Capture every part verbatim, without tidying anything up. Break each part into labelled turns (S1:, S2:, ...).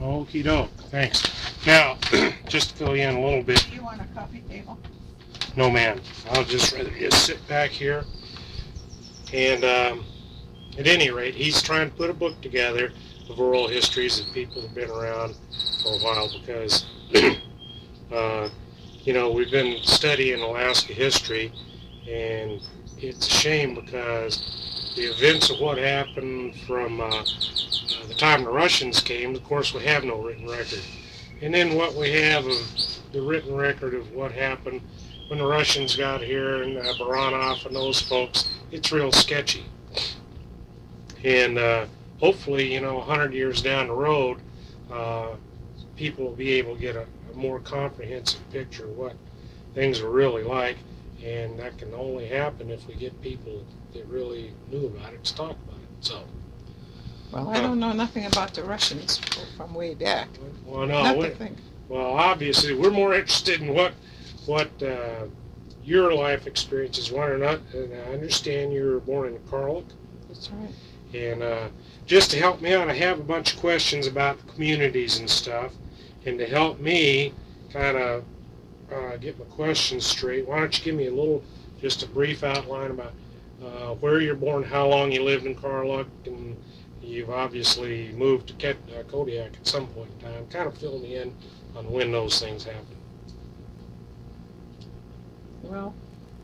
S1: Okie doke, thanks. Now, just to fill you in a little bit.
S2: Do you want a coffee table?
S1: No, ma'am. I'll just rather just sit back here. And um, at any rate, he's trying to put a book together of oral histories of people that have been around for a while because, uh, you know, we've been studying Alaska history, and it's a shame because the events of what happened from uh, uh, the time the Russians came, of course, we have no written record. And then what we have of the written record of what happened when the Russians got here and uh, Baranov and those folks, it's real sketchy. And uh, hopefully, you know, a hundred years down the road, uh, people will be able to get a, a more comprehensive picture of what things are really like. And that can only happen if we get people that really knew about it to talk about it. So.
S2: Well, I don't know nothing about the Russians from way back.
S1: Well, no.
S2: Not
S1: we,
S2: to think.
S1: Well, obviously, we're more interested in what what uh, your life experiences were. Not, and I understand you were born in Carlick.
S2: That's right.
S1: And uh, just to help me out, I have a bunch of questions about the communities and stuff. And to help me kind of uh, get my questions straight, why don't you give me a little, just a brief outline about uh, where you're born, how long you lived in Carlick, and you've obviously moved to Ket- uh, Kodiak at some point in time. Kind of fill me in on when those things happened.
S2: Well,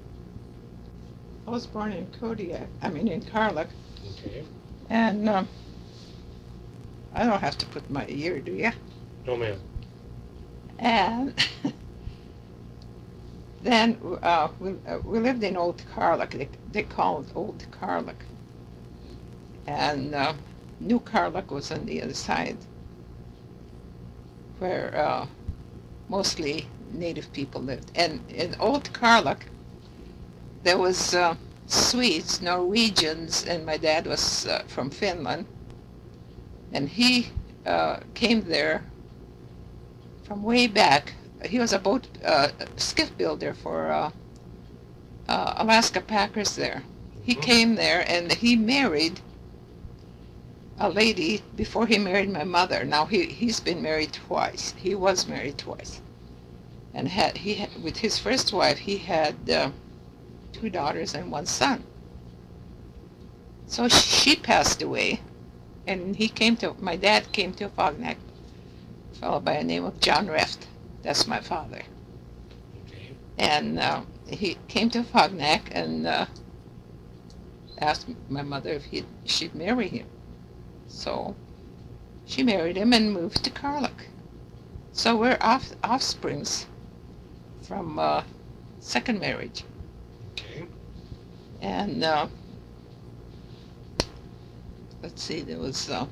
S2: I was born in Kodiak, I mean in Carlick,
S1: Okay.
S2: and um, I don't have to put my year, do ya?
S1: No, ma'am.
S2: And then uh, we, uh, we lived in Old Carlick. They, they call it Old Carlick. And uh, New Carlick was on the other side, where uh, mostly native people lived. And in Old Carlick, there was uh, Swedes, Norwegians, and my dad was uh, from Finland. And he uh, came there from way back. He was a boat uh, skiff builder for uh, uh, Alaska Packers there. He
S1: Mhm.
S2: came there and he married a lady before he married my mother. Now he he's been married twice. He was married twice, and had he had, with his first wife he had uh, two daughters and one son. So she passed away, and he came to my dad came to Fognac, a fellow by the name of John Reft. That's my father.
S1: Okay.
S2: And uh, he came to Fognac and uh, asked my mother if he she'd marry him. So she married him and moved to Carlick. So we're off, offsprings from uh, second marriage.
S1: Okay.
S2: And uh, let's see, there was uh,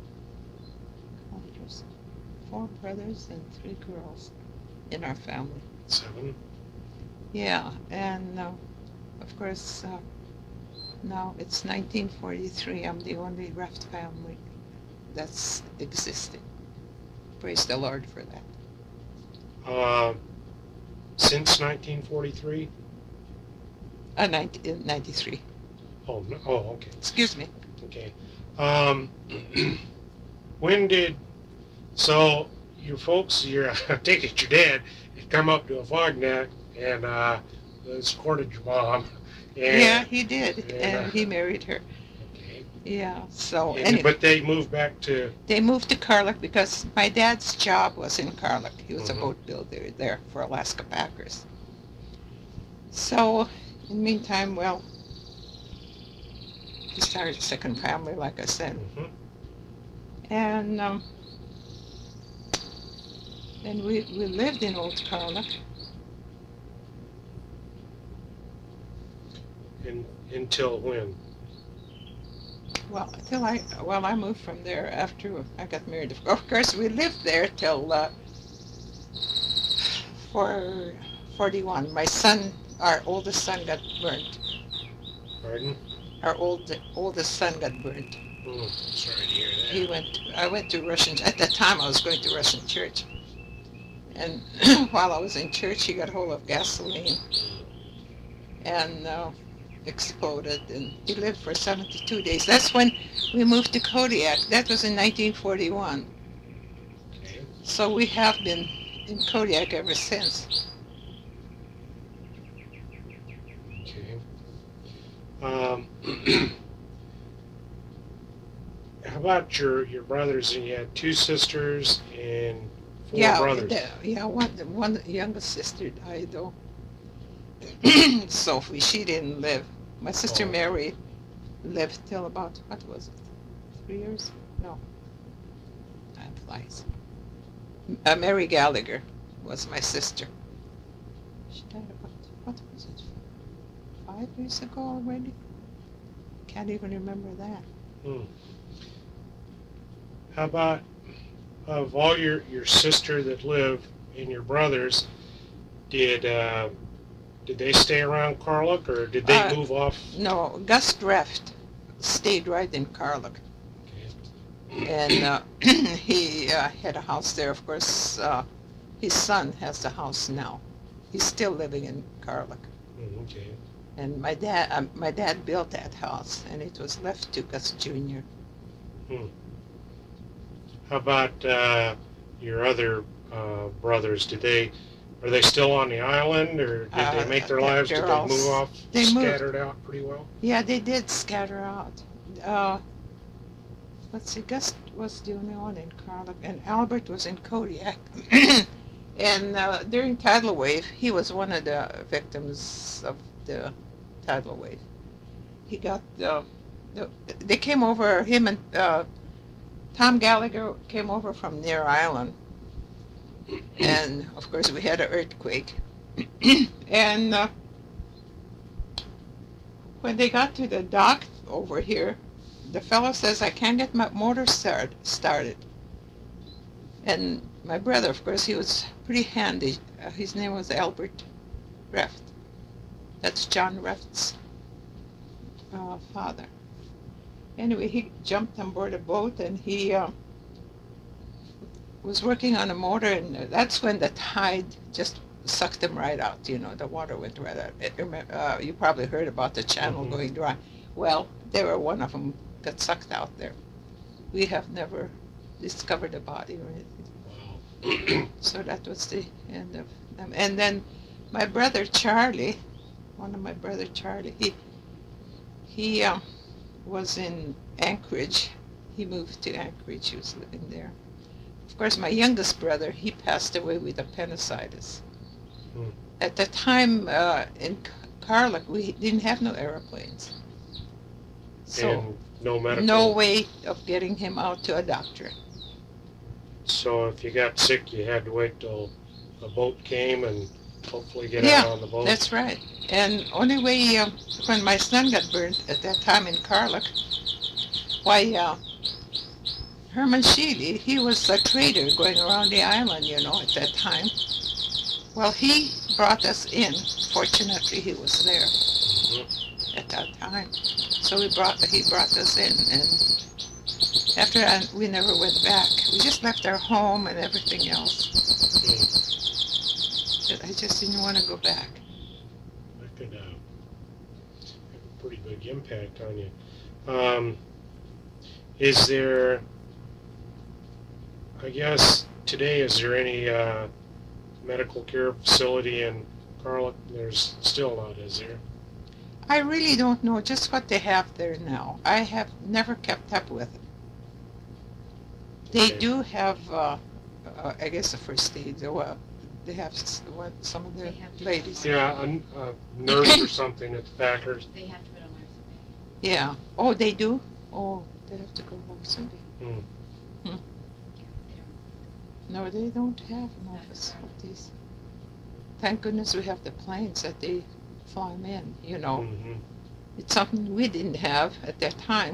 S2: four brothers and three girls in our family.
S1: Seven.
S2: Yeah, and uh, of course, uh, now it's nineteen forty-three. I'm the only Reft family that's existing. Praise the Lord for that.
S1: Uh, since nineteen forty-three?
S2: Uh, nineteen ninety-three.
S1: Oh, no, oh, okay.
S2: Excuse me.
S1: Okay. Um, when did, so your folks, your, I take it your dad, had come up to a Fognac and uh, escorted your mom. And,
S2: Yeah, he did,
S1: and,
S2: and
S1: uh,
S2: he married her.
S1: Okay.
S2: Yeah, so
S1: And,
S2: anyway,
S1: but they moved back to,
S2: they moved to Carlick because my dad's job was in Carlick. He was
S1: Mhm.
S2: a boat builder there for Alaska Packers. So, in the meantime, well, he started a second family, like I said.
S1: mhm.
S2: And um, then we, we lived in Old Carlick.
S1: In, until when?
S2: Well, until I, well, I moved from there after I got married. Of course, we lived there till uh, for forty-one. My son, our oldest son, got burnt.
S1: Pardon?
S2: Our old oldest son got burnt.
S1: Oh, sorry to hear that.
S2: He went. I went to Russian. At that time, I was going to Russian church, and while I was in church, he got hold of gasoline and uh, exploded, and he lived for seventy-two days. That's when we moved to Kodiak. That was in nineteen forty-one.
S1: Okay.
S2: So we have been in Kodiak ever since.
S1: Okay. Um, how about your your brothers? And you had two sisters and four
S2: Yeah,
S1: brothers.
S2: the, yeah. One one youngest sister died though. Sophie, she didn't live. My sister
S1: Oh,
S2: Mary lived till about what was it? Three years? No, time flies. Uh, Mary Gallagher was my sister. She died about what was it? Five years ago already. Can't even remember that.
S1: hmm. How about of all your your sister that lived and your brothers? Did uh, did they stay around Carluck, or did they
S2: Uh,
S1: move off?
S2: no, Gus Dreft stayed right in Carluck, and
S1: Okay.
S2: uh, he uh, had a house there. Of course, uh, his son has the house now. He's still living in Carluck.
S1: Mm, okay.
S2: And my dad, um, my dad built that house, and it was left to Gus Junior
S1: Hmm. How about uh, your other uh, brothers? Did they are they still on the island, or did they
S2: Uh,
S1: make their
S2: they're,
S1: lives? Did
S2: they're
S1: they
S2: all,
S1: move
S2: s-
S1: off,
S2: they moved.
S1: scattered out pretty well?
S2: Yeah, they did scatter out. Uh, let's see, Gus was the only one in Carluck, and Albert was in Kodiak. And uh, during tidal wave, he was one of the victims of the tidal wave. He got the, the they came over. Him and uh, Tom Gallagher came over from near Island, and of course we had an earthquake. And uh, when they got to the dock over here, the fellow says, I can't get my motor start, started. And my brother, of course, he was pretty handy. Uh, his name was Albert Reft. That's John Reft's uh, father. Anyway, he jumped on board a boat, and he uh, was working on a motor, and that's when the tide just sucked him right out. You know, the water went right out. It, uh, you probably heard about the channel
S1: Mm-hmm.
S2: going dry. Well, they were one of them got sucked out there. We have never discovered a body or anything.
S1: Wow.
S2: So that was the end of them. And then my brother Charlie, one of my brother Charlie, he he um, was in Anchorage. He moved to Anchorage. He was living there. Of course, my youngest brother, he passed away with appendicitis.
S1: Hmm.
S2: At the time uh, in Carluck, we didn't have no airplanes. So
S1: And no medical.
S2: no way of getting him out to a doctor.
S1: So if you got sick, you had to wait till a boat came and hopefully get
S2: Yeah,
S1: out on the boat.
S2: that's right. And only way, um, when my son got burned at that time in Carluck, why, uh, Herman Sheely, he was a trader going around the island, you know, at that time. Well, he brought us in. Fortunately, he was there
S1: Mhm.
S2: at that time. So we brought, he brought us in, and after that, we never went back. We just left our home and everything else.
S1: Hmm.
S2: But I just didn't want to go back.
S1: That could uh, have a pretty big impact on you. Um, is there, I guess, today, is there any uh, medical care facility in Carluck? There's still not, is there?
S2: I really don't know just what they have there now. I have never kept up with it. They
S1: Okay.
S2: do have, uh, uh, I guess, a first aid. uh, Well, they have s- what, some of the
S3: They have to-
S2: ladies.
S1: Yeah, a, n- a nurse or something at the Packers.
S3: They have to put on their
S2: Yeah. Oh, they do? Oh, they have to go home Sunday.
S1: Hmm.
S3: They
S2: No, they don't have no facilities. Thank goodness we have the planes that they fly 'em in, you know.
S1: Mhm.
S2: It's something we didn't have at that time.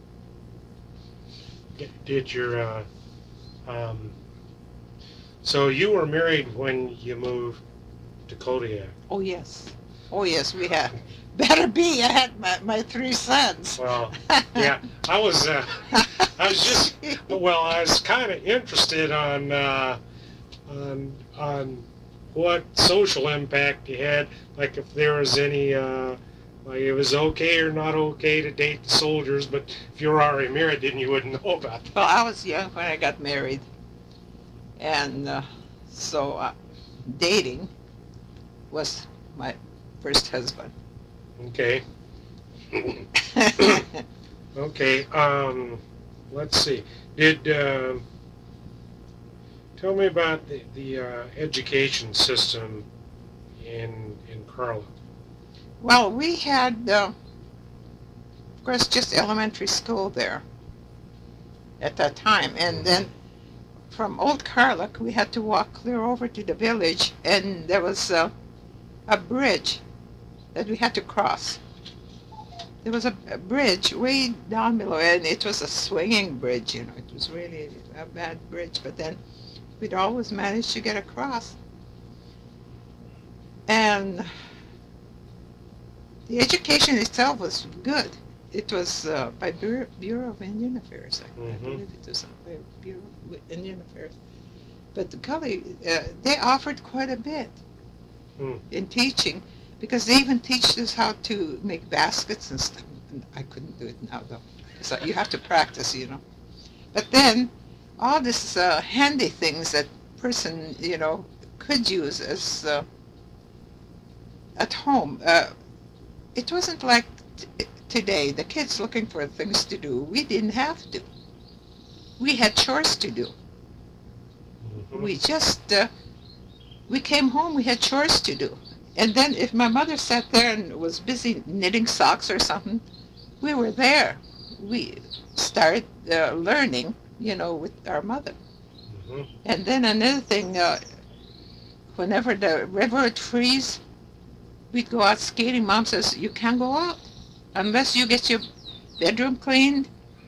S1: D- Did your, uh, um, so you were married when you moved to Kodiak?
S2: Oh, yes. Oh, yes, we had. Better be. I had my, my three sons.
S1: Well, yeah, I was, uh, I was just, well, I was kind of interested on, uh, on, on what social impact you had, like if there was any, uh, like it was okay or not okay to date the soldiers, but if you were already married, then you wouldn't know about that.
S2: Well, I was young when I got married. And uh, so uh, dating was my first husband.
S1: Okay. Okay. Um, let's see. Did uh, tell me about the the uh, education system in in Carla.
S2: Well, we had, uh, of course, just elementary school there at that time. And
S1: Mhm.
S2: then from Old Carlock, we had to walk clear over to the village, and there was uh, a bridge that we had to cross. There was a, a bridge way down below, and it was a swinging bridge, you know. It was really a bad bridge, but then we'd always manage to get across. And the education itself was good. It was uh, by Bureau, Bureau of Indian Affairs. I, I
S1: Mhm.
S2: believe it was by Bureau of Indian Affairs. But the golly, uh, they offered quite a bit
S1: Hmm.
S2: in teaching, because they even teach us how to make baskets and stuff. And I couldn't do it now though, so you have to practice, you know. But then all this uh, handy things that person, you know, could use as uh, at home. Uh, it wasn't like t- today. The kids looking for things to do. We didn't have to. We had chores to do.
S1: Mhm.
S2: We just uh, we came home. We had chores to do. And then if my mother sat there and was busy knitting socks or something, we were there. We started uh, learning, you know, with our mother.
S1: Mhm.
S2: And then another thing, uh, whenever the river would freeze, we'd go out skating. Mom says, you can't go out unless you get your bedroom cleaned.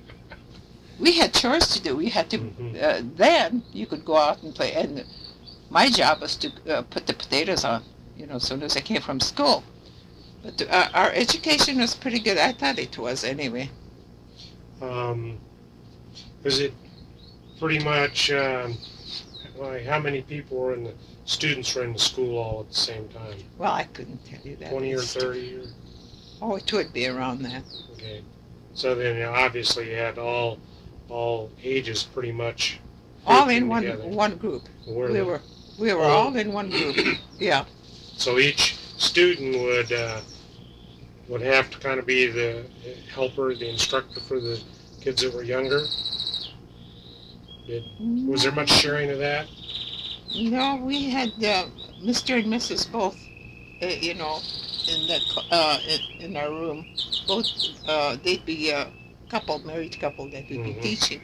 S2: We had chores to do. We had to,
S1: Mhm.
S2: uh, then you could go out and play. And my job was to uh, put the potatoes on, you know, as soon as I came from school. But uh, our education was pretty good. I thought it was anyway.
S1: Um, is it pretty much um, like how many people were in the students were in the school all at the same time?
S2: Well, I couldn't tell you that.
S1: Twenty or
S2: It's too-
S1: thirty? Or,
S2: Oh, it would be around that.
S1: okay. So then you know, obviously you had all all ages pretty much
S2: All
S1: grouped
S2: in
S1: in
S2: one
S1: together.
S2: one group.
S1: Were
S2: We
S1: they?
S2: were we were
S1: Oh.
S2: all in one group. Yeah.
S1: So each student would uh, would have to kind of be the helper, the instructor for the kids that were younger. Did was there much sharing of that?
S2: No, we had uh, Mister and Missus both, uh, you know, in the cl- uh, in, in our room. Both uh, they'd be a couple, married couple that would be
S1: Hmm.
S2: teaching.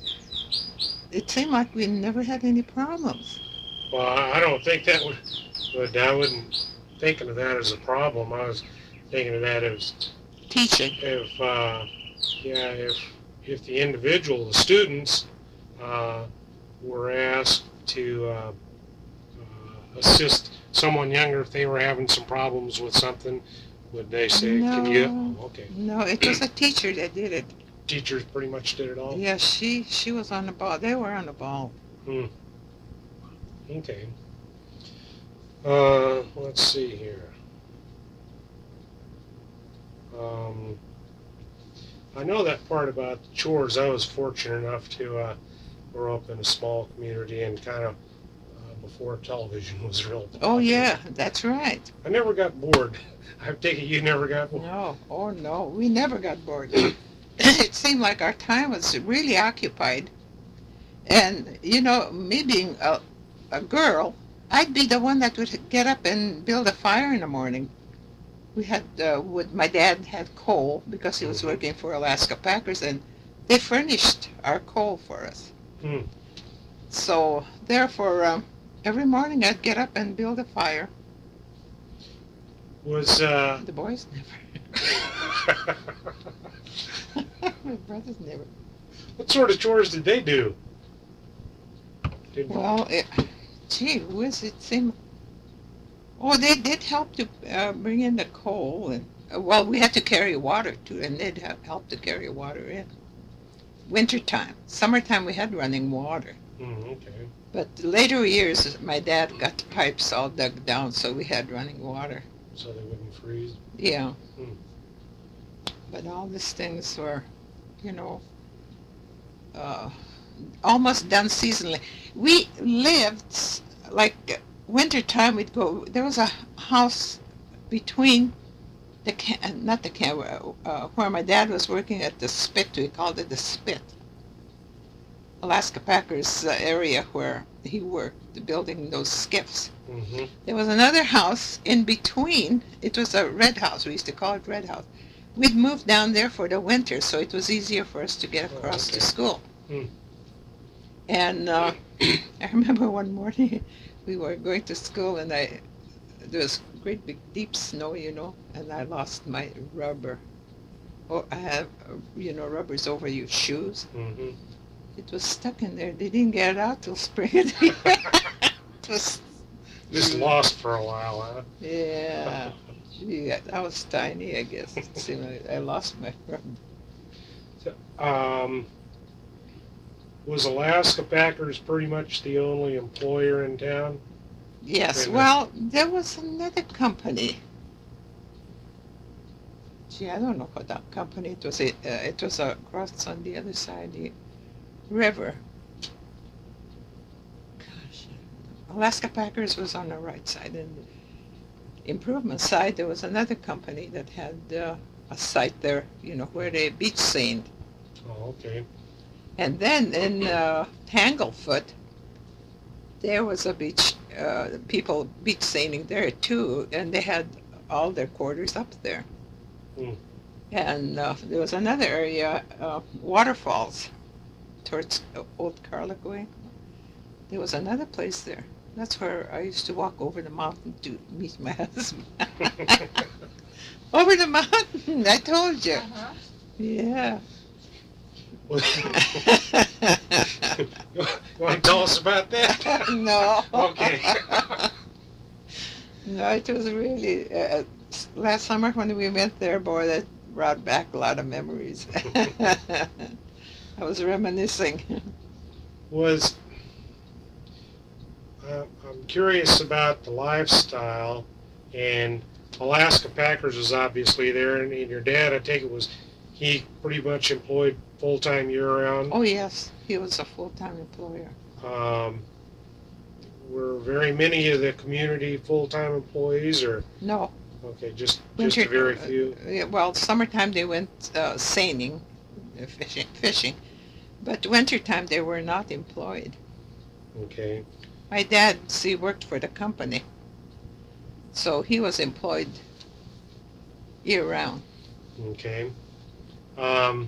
S2: It seemed like we never had any problems.
S1: Well, I I don't think that would. But I wasn't thinking of that as a problem. I was thinking of that as
S2: Teaching.
S1: if uh, yeah, if if the individual, the students, uh, were asked to uh, uh, assist someone younger if they were having some problems with something, would they say, "Can you?"
S2: No,
S1: Oh, okay,
S2: no, it was a teacher that did it.
S1: teachers pretty much did it all.
S2: Yeah, she she was on the ball. They were on the ball.
S1: Hmm. Okay. Uh, let's see here. Um, I know that part about the chores. I was fortunate enough to uh, grow up in a small community and kind of uh, before television was real popular.
S2: Oh yeah, that's right.
S1: I never got bored. I take it you never got bored.
S2: No, oh no, we never got bored. It seemed like our time was really occupied. And you know, me being a, a girl, I'd be the one that would get up and build a fire in the morning. We had uh, wood. My dad had coal because he was
S1: Mhm.
S2: working for Alaska Packers, and they furnished our coal for us.
S1: Hmm.
S2: So therefore, um, every morning I'd get up and build a fire.
S1: Was uh,
S2: The boys never. My brothers never.
S1: what sort of chores did they do? Did,
S2: Well, it, gee whiz, it seemed. Oh, they did help to uh, bring in the coal, and uh, well, we had to carry water too, and they'd ha- help to carry water in. Wintertime, summertime, we had running water.
S1: hmm, okay.
S2: But later years, my dad got the pipes all dug down, so we had running water.
S1: So they wouldn't freeze.
S2: Yeah.
S1: Hmm.
S2: But all these things were, you know, uh, almost done seasonally. We lived s- like winter time. We'd go. There was a house between the can, not the can, uh, where my dad was working at the Spit. We called it the Spit, Alaska Packers uh, area where he worked, building those skiffs.
S1: Hmm.
S2: There was another house in between. It was a red house. We used to call it Red House. We'd moved down there for the winter, so it was easier for us to get
S1: Oh,
S2: across
S1: okay.
S2: to school.
S1: Hmm.
S2: And uh, I remember one morning we were going to school, and I there was great big deep snow, you know, and I lost my rubber. Oh, I have, uh, you know, rubbers over your shoes.
S1: Hmm.
S2: It was stuck in there. They didn't get it out till spring. It was,
S1: Just lost for a while, huh?
S2: yeah. Gee, I I was tiny, I guess. See, I I lost my rubber.
S1: Um, was Alaska Packers pretty much the only employer in town?
S2: Yes,
S1: Wait a minute.
S2: well, there was another company. Gee, I don't know what that company it was. It, uh, it was across on the other side of the river. Gosh, Alaska Packers was on the right side, and the improvement side there was another company that had uh, a site there, you know, where they beach seined.
S1: Oh, okay.
S2: And then in uh, Tanglefoot, there was a beach, uh, people beach seining there too, and they had all their quarters up there.
S1: Hmm.
S2: And uh, there was another area, uh, waterfalls, towards Old Carlick way. There was another place there. That's where I used to walk over the mountain to meet my husband. Over the mountain, I told you.
S3: Uh-huh.
S2: Yeah.
S1: You want to tell us about that?
S2: No.
S1: Okay.
S2: No, it was really, uh, last summer when we went there, boy, that brought back a lot of memories. I was reminiscing.
S1: Was uh, I'm curious about the lifestyle, and Alaska Packers was obviously there, and, and your dad, I take it, was he pretty much employed full time year round?
S2: Oh, yes, he was a full-time employer.
S1: Um, were very many of the community full time employees, or
S2: No,
S1: okay, just
S2: winter.
S1: just a very few?
S2: Uh, yeah, well, summertime they went uh, seining, uh, fishing, fishing, but wintertime they were not employed.
S1: Okay.
S2: My dad, see, worked for the company, so he was employed year-round.
S1: Okay. Um,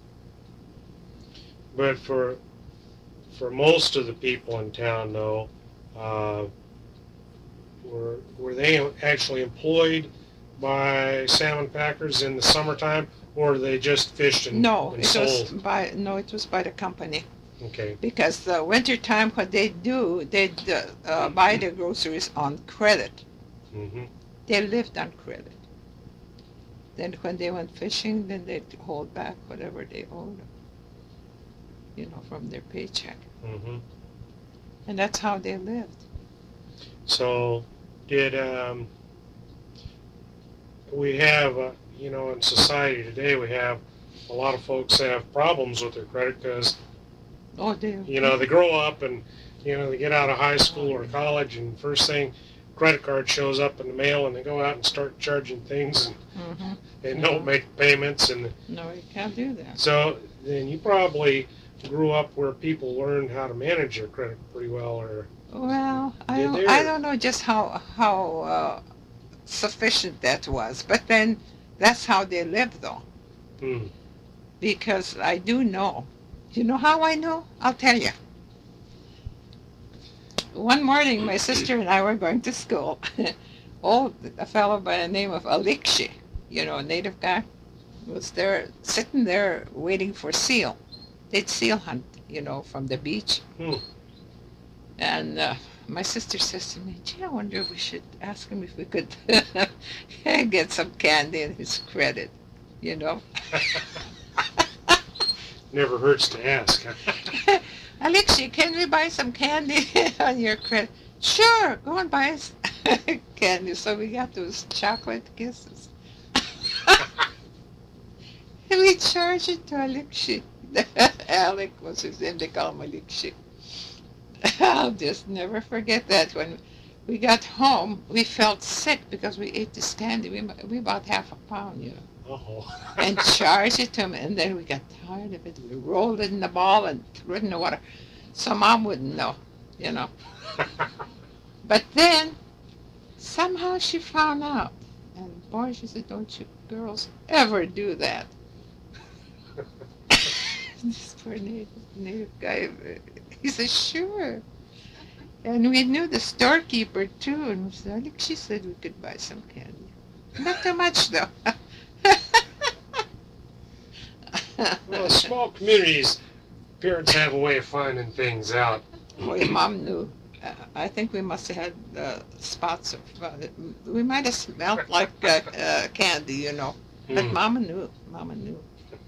S1: but for for most of the people in town, though, uh, were were they actually employed by salmon packers in the summertime, or they just fished and,
S2: No,
S1: and
S2: it was
S1: sold?
S2: by no, it was by the company.
S1: Okay.
S2: Because the winter time, what they do, they uh, uh, buy their groceries on credit.
S1: Mm-hmm.
S2: They lived on credit. Then when they went fishing, then they'd hold back whatever they owed, you know, from their paycheck.
S1: Mm-hmm.
S2: And that's how they lived.
S1: So, did um, we have, uh, you know, in society today, we have a lot of folks have problems with their credit because,
S2: Oh, they.
S1: you know, they grow up and, you know, they get out of high school or college, and first thing, credit card shows up in the mail, and they go out and start charging things, and
S2: Mm-hmm.
S1: they don't make payments, and
S2: No, you can't do that.
S1: so then you probably grew up where people learned how to manage their credit pretty well, or
S2: Well, I
S1: Did
S2: don't,
S1: they,
S2: I
S1: or-
S2: don't know just how how uh, sufficient that was, but then that's how they lived, though.
S1: hmm,
S2: Because I do know. You know how I know? I'll tell you. One morning, my sister and I were going to school. Oh, a fellow by the name of Alexi, you know, a native guy, was there, sitting there waiting for seal. They'd seal hunt, you know, from the beach.
S1: hmm.
S2: And uh, my sister says to me, gee, I wonder if we should ask him if we could get some candy in his credit, you know.
S1: Never hurts to ask. Huh?
S2: Alexi, can we buy some candy on your credit? Sure, go and buy us candy. So we got those chocolate kisses. And we charged it to Alexi. Alec was his name. They call him Malik. I'll just never forget that. When we got home, we felt sick because we ate this candy. We, we bought half a pound, you know,
S1: Oh.
S2: and charged it to him. And then we got tired of it. We rolled it in the ball and threw it in the water. So Mom wouldn't know, you know. But then somehow she found out. And boy, she said, don't you girls ever do that. This poor native, native guy, he said, sure. And we knew the storekeeper too, and we said, I think she said we could buy some candy. Not too much though.
S1: Well, small communities, parents have a way of finding things out.
S2: Boy, Mom knew. Uh, I think we must have had uh, spots of, uh, we might have smelled like uh, uh, candy, you know. But
S1: Hmm.
S2: Mama knew. Mama knew.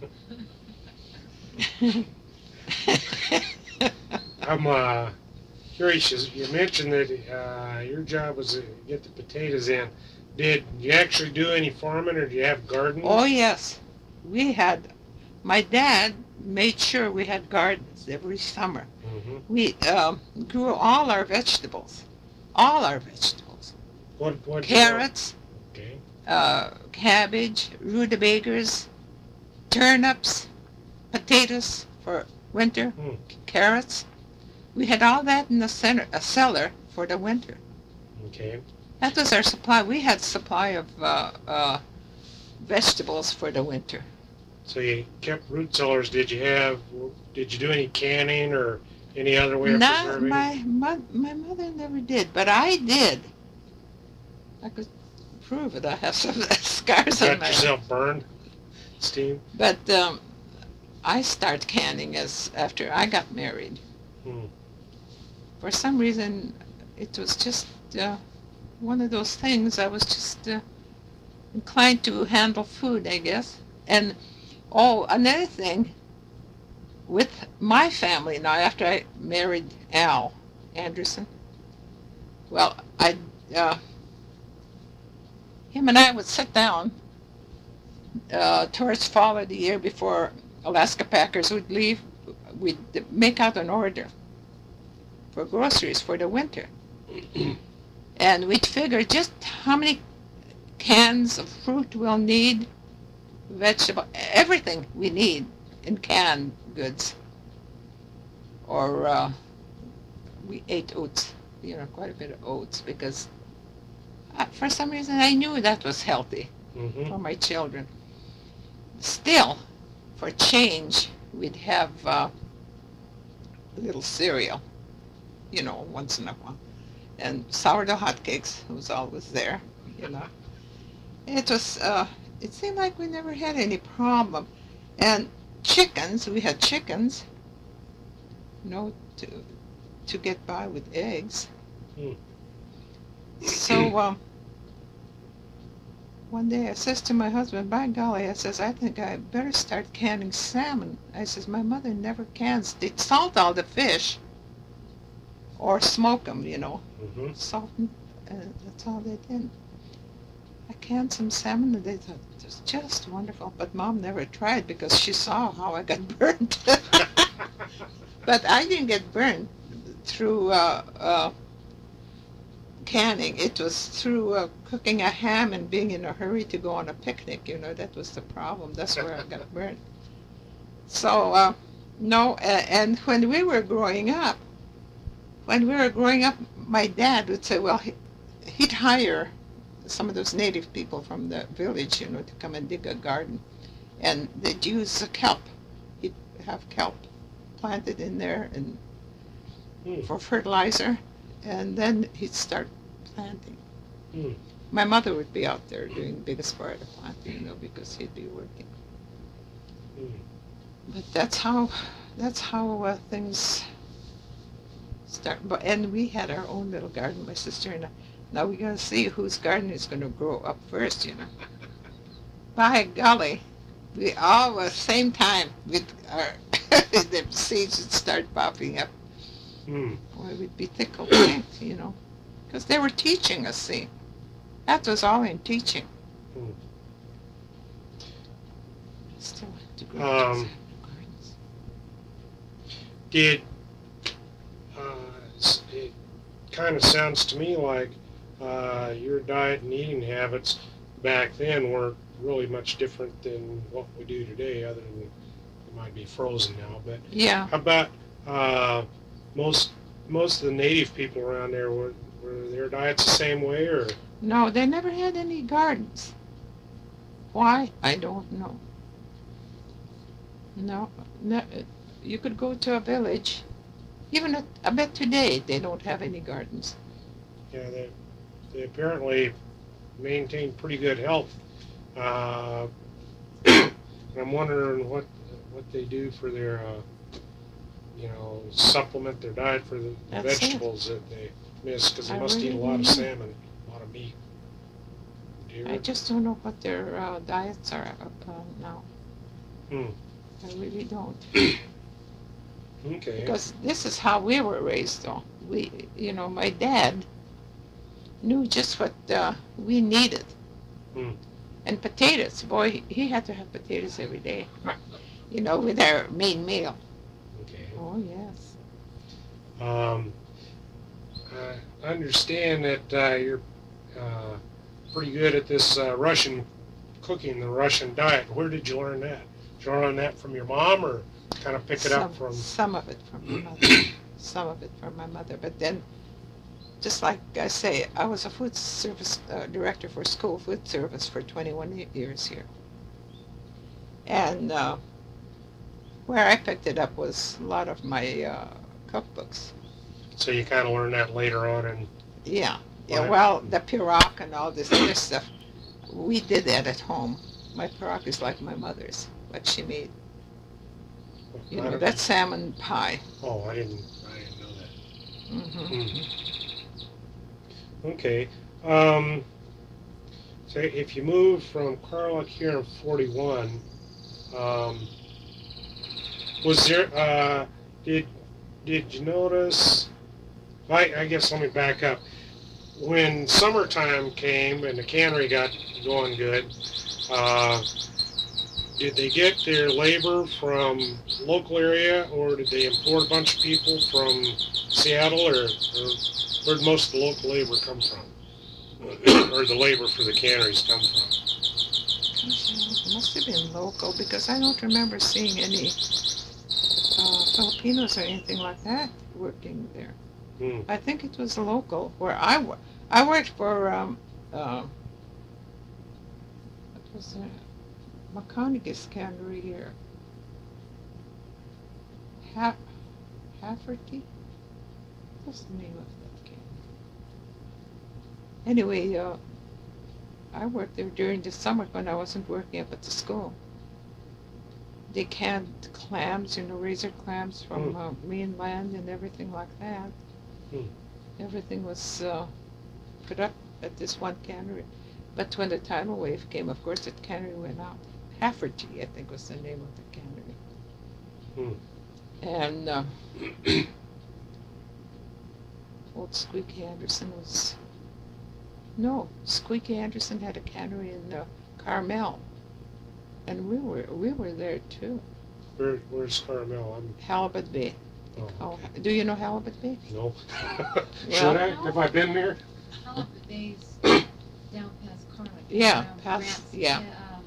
S1: I'm uh, curious. You you mentioned that uh, your job was to get the potatoes in. Did you actually do any farming, or do you have gardens?
S2: Oh, yes. We had, my dad made sure we had gardens every summer.
S1: Mm-hmm.
S2: We um, grew all our vegetables. All our vegetables.
S1: What? What?
S2: Carrots,
S1: Okay.
S2: uh, cabbage, rutabagas, turnips, potatoes for winter,
S1: Hmm.
S2: carrots. We had all that in the center, a cellar for the winter.
S1: Okay.
S2: That was our supply. We had supply of uh, uh, vegetables for the winter.
S1: So you kept root cellars. Did you have? Did you do any canning or any other way of
S2: Not
S1: preserving?
S2: my mo- my mother never did, but I did. I could prove it. I have some scars on
S1: Got
S2: my.
S1: yourself burned, Steve?
S2: But um, I started canning as after I got married.
S1: Hmm.
S2: For some reason, it was just uh, one of those things. I was just uh, inclined to handle food, I guess. And oh, another thing, with my family now, after I married Al Anderson, well, I, uh, him and I would sit down uh, towards fall of the year before Alaska Packers would leave. We'd make out an order for groceries for the winter. And we'd figure just how many cans of fruit we'll need, vegetable, everything we need in canned goods. Or uh, we ate oats, you know, quite a bit of oats because uh, for some reason I knew that was healthy
S1: Mm-hmm.
S2: for my children. Still, for change, we'd have uh, a little cereal, you know, once in a while. And sourdough hotcakes was always there, you know. It was, uh, it seemed like we never had any problem. And chickens, we had chickens, you know, to, to get by with eggs.
S1: Hmm.
S2: So um, one day I says to my husband, by golly, I says, I think I better start canning salmon. I says, my mother never cans. They salt all the fish or smoke them, you know.
S1: Mm-hmm.
S2: Salt and uh, that's all they did. I canned some salmon and they thought it was just wonderful. But Mom never tried because she saw how I got burnt. But I didn't get burned through uh, uh, canning. It was through uh, cooking a ham and being in a hurry to go on a picnic. You know, that was the problem. That's where I got burned. So, uh, no, uh, and when we were growing up, when we were growing up, my dad would say, well, he, he'd hire some of those native people from the village, you know, to come and dig a garden. And they'd use the kelp. He'd have kelp planted in there and
S1: Hmm.
S2: for fertilizer, and then he'd start planting.
S1: Hmm.
S2: My mother would be out there doing the biggest part of the planting, you know, because he'd be working.
S1: Hmm.
S2: But that's how, that's how uh, things start. But and we had our own little garden, my sister and I. Now we gotta see whose garden is gonna grow up first, you know. By golly, we all at the same time with our the seeds would start popping up.
S1: Hmm.
S2: Boy, we'd be tickled pink, you know, because they were teaching us. See, that was all in teaching.
S1: Hmm.
S2: Still have to grow
S1: Um,
S2: those gardens.
S1: did uh, s- it kind of sounds to me like uh, your diet and eating habits back then weren't really much different than what we do today, other than it might be frozen now. But
S2: Yeah.
S1: how about uh, most most of the native people around there? Were, were their diets the same way, or
S2: No, they never had any gardens. Why? I don't know. No, no. You could go to a village. Even at, I bet today they don't have any gardens.
S1: yeah, they they apparently maintain pretty good health. Uh, and I'm wondering what what they do for their uh, you know, supplement their diet for the
S2: That's it.
S1: vegetables that they miss, because they
S2: I
S1: must eat
S2: really
S1: a lot
S2: don't
S1: of
S2: know.
S1: salmon, a lot of meat,
S2: I
S1: deer.
S2: just don't know what their uh, diets are uh, now.
S1: Hmm.
S2: I really don't.
S1: Okay.
S2: Because this is how we were raised, though. We, you know, my dad knew just what uh, we needed.
S1: Hmm.
S2: And potatoes, boy, he had to have potatoes every day. You know, with our main meal.
S1: Okay.
S2: Oh yes.
S1: Um, I understand that uh, you're uh, pretty good at this uh, Russian cooking, the Russian diet. Where did you learn that? Did you learn that from your mom, or kind of pick it up
S2: Some
S1: from?
S2: some of it from my mother. Some of it from my mother. But then, just like I say, I was a food service uh, director for school food service for twenty-one years here. And uh, where I picked it up was a lot of my uh, cookbooks.
S1: So you kind of learned that later on, and
S2: Yeah. Yeah,
S1: Right.
S2: well, the Pirog and all this other stuff, we did that at home. My Pirog is like my mother's, what she made. You
S1: I
S2: know,
S1: don't-
S2: that salmon pie.
S1: Oh, I didn't. I didn't know that.
S2: Hmm.
S1: Hmm. Okay. Um, so if you move from Carlock here in forty-one, um, was there? Uh, did did you notice? I, I guess let me back up. When summertime came and the cannery got going good, uh, did they get their labor from local area, or did they import a bunch of people from Seattle, or, or where did most of the local labor come from, or the labor for the canneries come from?
S2: It must have been local because I don't remember seeing any uh, Filipinos or anything like that working there.
S1: Hmm.
S2: I think it was local where I worked. I worked for, um, uh, what was it? McConaughey's cannery here. Ha- Hafferty? What's the name of that cannery? Anyway, uh, I worked there during the summer when I wasn't working up at the school. They canned clams, you know, razor clams from
S1: Hmm.
S2: uh, mainland and everything like that.
S1: Hmm.
S2: Everything was uh, put up at this one cannery. But when the tidal wave came, of course, that cannery went out. Hafferty, I think, was the name of the cannery.
S1: Hmm.
S2: And uh, old Squeaky Anderson was, no, Squeaky Anderson had a cannery in uh, Carmel, and we were we were there too.
S1: Where, where's Carmel? I'm.
S2: Halibut Bay.
S1: Oh,
S2: Oh,
S1: okay.
S2: do you know Halibut Bay?
S1: No.
S2: Yeah.
S1: Should I? Have I been there?
S3: Halibut Bay's down past Carlick.
S2: Yeah,
S3: around
S2: past-
S3: Grants,
S2: yeah.
S3: um,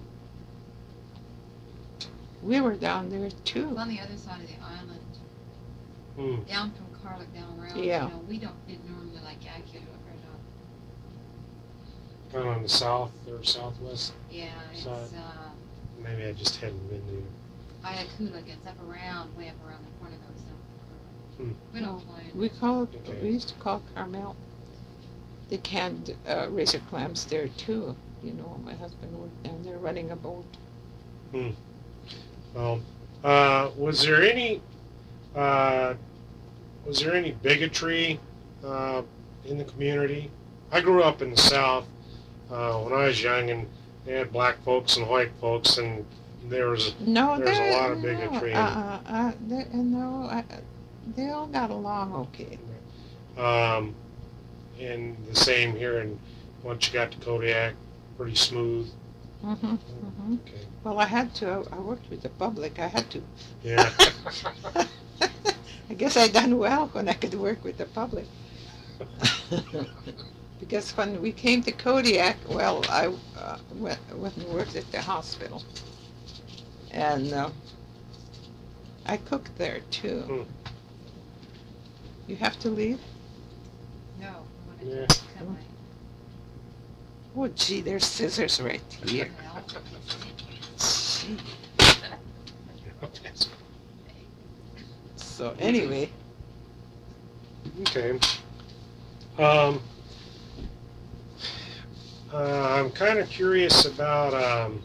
S2: We were down there
S3: It's
S2: too.
S3: on the other side of the island,
S1: Hmm.
S3: down from Carlick down around.
S2: Yeah.
S3: You know, we don't didn't normally like Acula or not.
S1: Kind of on the south or southwest.
S3: Yeah, it's
S1: Side.
S3: uh,
S1: Maybe I just hadn't been there.
S3: Iacula gets up around, way up around the corner goes down.
S1: Hmm.
S3: We
S2: No,
S3: don't play.
S2: We called.
S1: Okay.
S2: We used to call Carmel. They canned uh, razor clams there too. You know, my husband worked down there running a boat.
S1: Well, uh, was there any uh, was there any bigotry uh, in the community? I grew up in the South uh, when I was young, and they had black folks and white folks, and there was
S2: No,
S1: There's a
S2: they-
S1: lot of
S2: no,
S1: bigotry
S2: Uh,
S1: in-
S2: uh, uh, they, uh, no, I, they all got along okay.
S1: um, and the same here. And once you got to Kodiak, pretty smooth.
S2: Hmm. Hmm.
S1: Okay.
S2: Well, I had to. I worked with the public. I had to.
S1: Yeah.
S2: I guess I done well when I could work with the public. Because when we came to Kodiak, well, I uh, went, went and worked at the hospital. And uh, I cooked there too.
S1: Hmm.
S2: You have to leave?
S3: No, I wanted
S1: Yeah.
S3: to cut my
S2: Oh, gee, there's scissors right here.
S3: nail.
S2: Gee. So anyway,
S1: Okay. Um, uh, I'm kind of curious about um,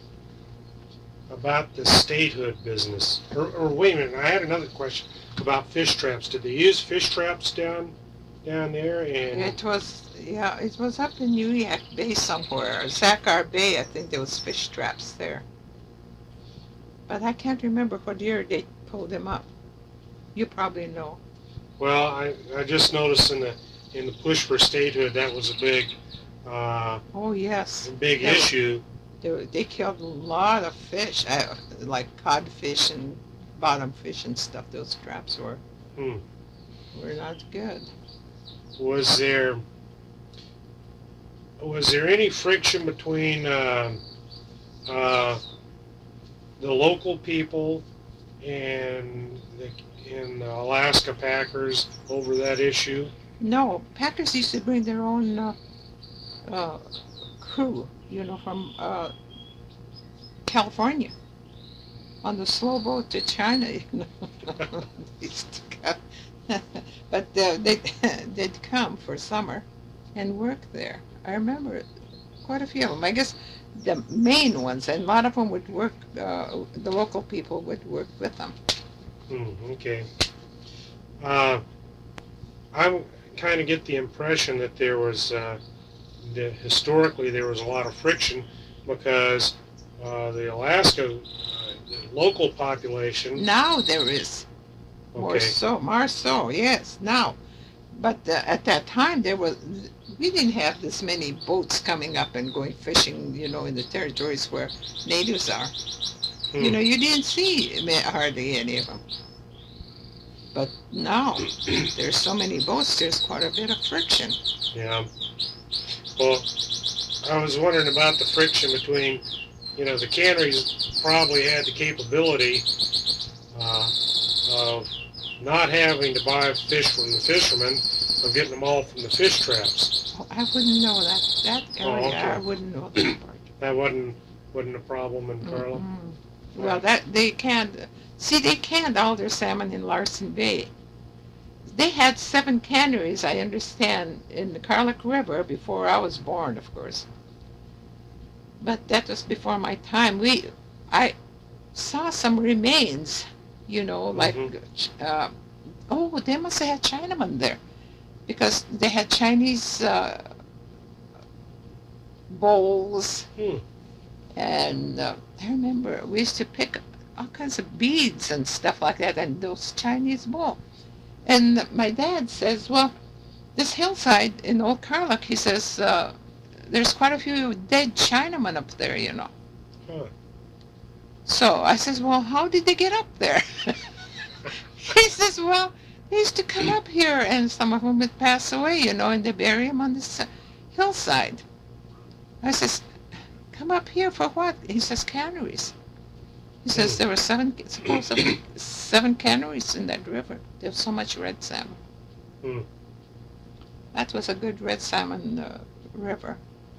S1: about the statehood business. Or, or wait a minute, I had another question about fish traps. Did they use fish traps down down there? And
S2: it was, yeah, it was up in Uyak Bay somewhere. Zakar Bay, I think there was fish traps there. But I can't remember what year they pulled them up. You probably know.
S1: well, I, I just noticed in the in the push for statehood that was a big uh,
S2: Oh, yes.
S1: a big
S2: That wa-
S1: issue.
S2: They, were- they killed a lot of fish, uh, like codfish and bottom fish and stuff. Those traps were
S1: Hmm.
S2: were not good.
S1: Was there was there any friction between uh, uh, the local people and the and the Alaska Packers over that issue?
S2: No, Packers used to bring their own uh, uh, crew, you know, from uh, California on the slow boat to China. You know, They used to come. But uh, they they'd come for summer and work there. I remember quite a few of them. I guess the main ones, and a lot of them would work. Uh, the local people would work with them.
S1: Hmm, okay. Uh, I kind of get the impression that there was uh, that historically there was a lot of friction because uh, the Alaska uh, the local population.
S2: Now there is. More
S1: Okay.
S2: so, more so, yes, now. But uh, at that time, there was, we didn't have this many boats coming up and going fishing, you know, in the territories where natives are.
S1: Hmm.
S2: You know, you didn't see ma- hardly any of them. But now, there's so many boats, there's quite a bit of friction.
S1: Yeah. Well, I was wondering about the friction between, you know, the canneries probably had the capability uh, of not having to buy fish from the fishermen, of getting them all from the fish traps.
S2: Oh, I wouldn't know that, that
S1: Oh,
S2: area,
S1: okay.
S2: I wouldn't know that part.
S1: That wasn't wasn't a problem in Carla.
S2: Mm-mm. Well, that, they canned, see, they canned all their salmon in Larson Bay. They had seven canneries, I understand, in the Carlick River before I was born, of course. But that was before my time. We, I saw some remains, you know, like,
S1: Mhm.
S2: uh, oh, they must have had Chinamen there because they had Chinese uh, bowls.
S1: Hmm.
S2: And uh, I remember we used to pick all kinds of beads and stuff like that, and those Chinese bowls. And my dad says, well, this hillside in Old Carlock, he says, uh, there's quite a few dead Chinamen up there, you know.
S1: Huh.
S2: So I says, well, how did they get up there? He says, well, they used to come up here, and some of them would pass away, you know, and they bury them on this uh, hillside. I says, come up here for what? He says, canneries. He says there were seven, supposedly seven canneries in that river. There was so much red salmon.
S1: Hmm.
S2: That was a good red salmon uh, river.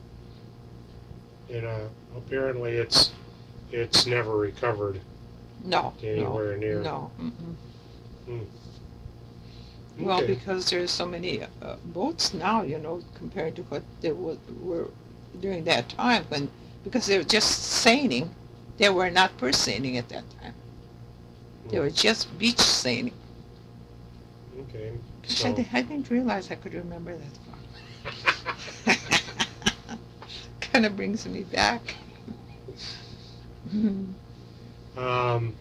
S1: And uh, apparently it's it's never recovered
S2: No,
S1: anywhere
S2: no,
S1: near.
S2: no. Mm-mm.
S1: Hmm.
S2: Well,
S1: Okay.
S2: because there's so many uh, boats now, you know, compared to what they were, were during that time when, because they were just seining. They were not purse seining at that time. They were just beach seining.
S1: Okay.
S2: Gosh, I,
S1: So,
S2: di- I didn't realize I could remember that far. Kind of brings me back. Hmm.
S1: um,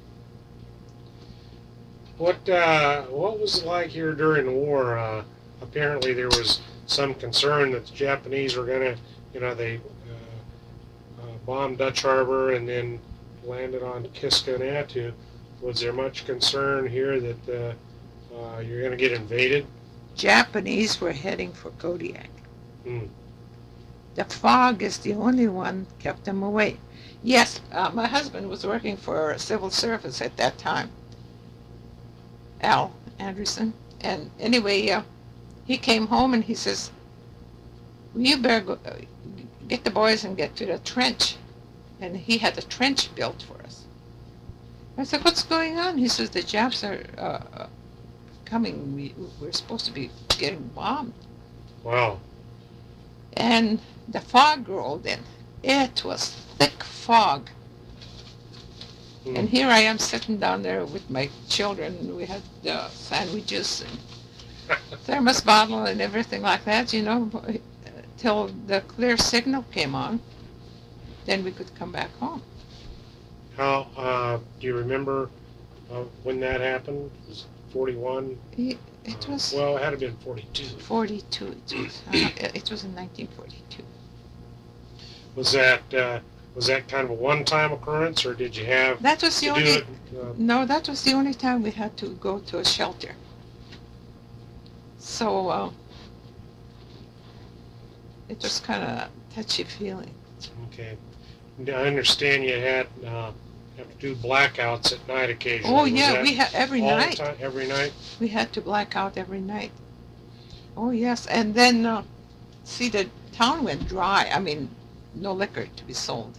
S1: what uh, what was it like here during the war? Uh, apparently there was some concern that the Japanese were gonna, you know, they uh, uh, bombed Dutch Harbor and then landed on Kiska and Attu. Was there much concern here that uh, uh, you're going to get invaded.
S2: Japanese were heading for Kodiak.
S1: Hmm.
S2: The fog is the only one kept them away. Yes, uh, my husband was working for civil service at that time, Al Anderson. And anyway, uh, he came home and he says, well, you better go, uh, get the boys and get to the trench. And he had a trench built for us. I said, what's going on? He says, the Japs are uh, coming. We, we're supposed to be getting bombed.
S1: Wow.
S2: And the fog rolled in. It was thick fog.
S1: Hmm.
S2: And here I am sitting down there with my children. We had uh, sandwiches and thermos bottle and everything like that, you know, till the clear signal came on. Then we could come back home.
S1: How, uh, do you remember uh, when that happened? It was forty-one?
S2: It, it
S1: Uh,
S2: was
S1: well, it had to been forty-two.
S2: forty-two. It was, uh, it was in nineteen forty-two.
S1: Was that, uh, was that kind of a one-time occurrence, or did you have
S2: That was the
S1: to do
S2: only,
S1: it? Uh,
S2: no, that was the only time we had to go to a shelter. So uh, it was kind of touchy feeling.
S1: okay. I understand you had uh, have to do blackouts at night occasionally.
S2: Oh
S1: Was
S2: yeah,
S1: that
S2: we had every
S1: all
S2: night.
S1: The time, every night?
S2: We had to black out every night. Oh yes, and then uh, see the town went dry. I mean, no liquor to be sold.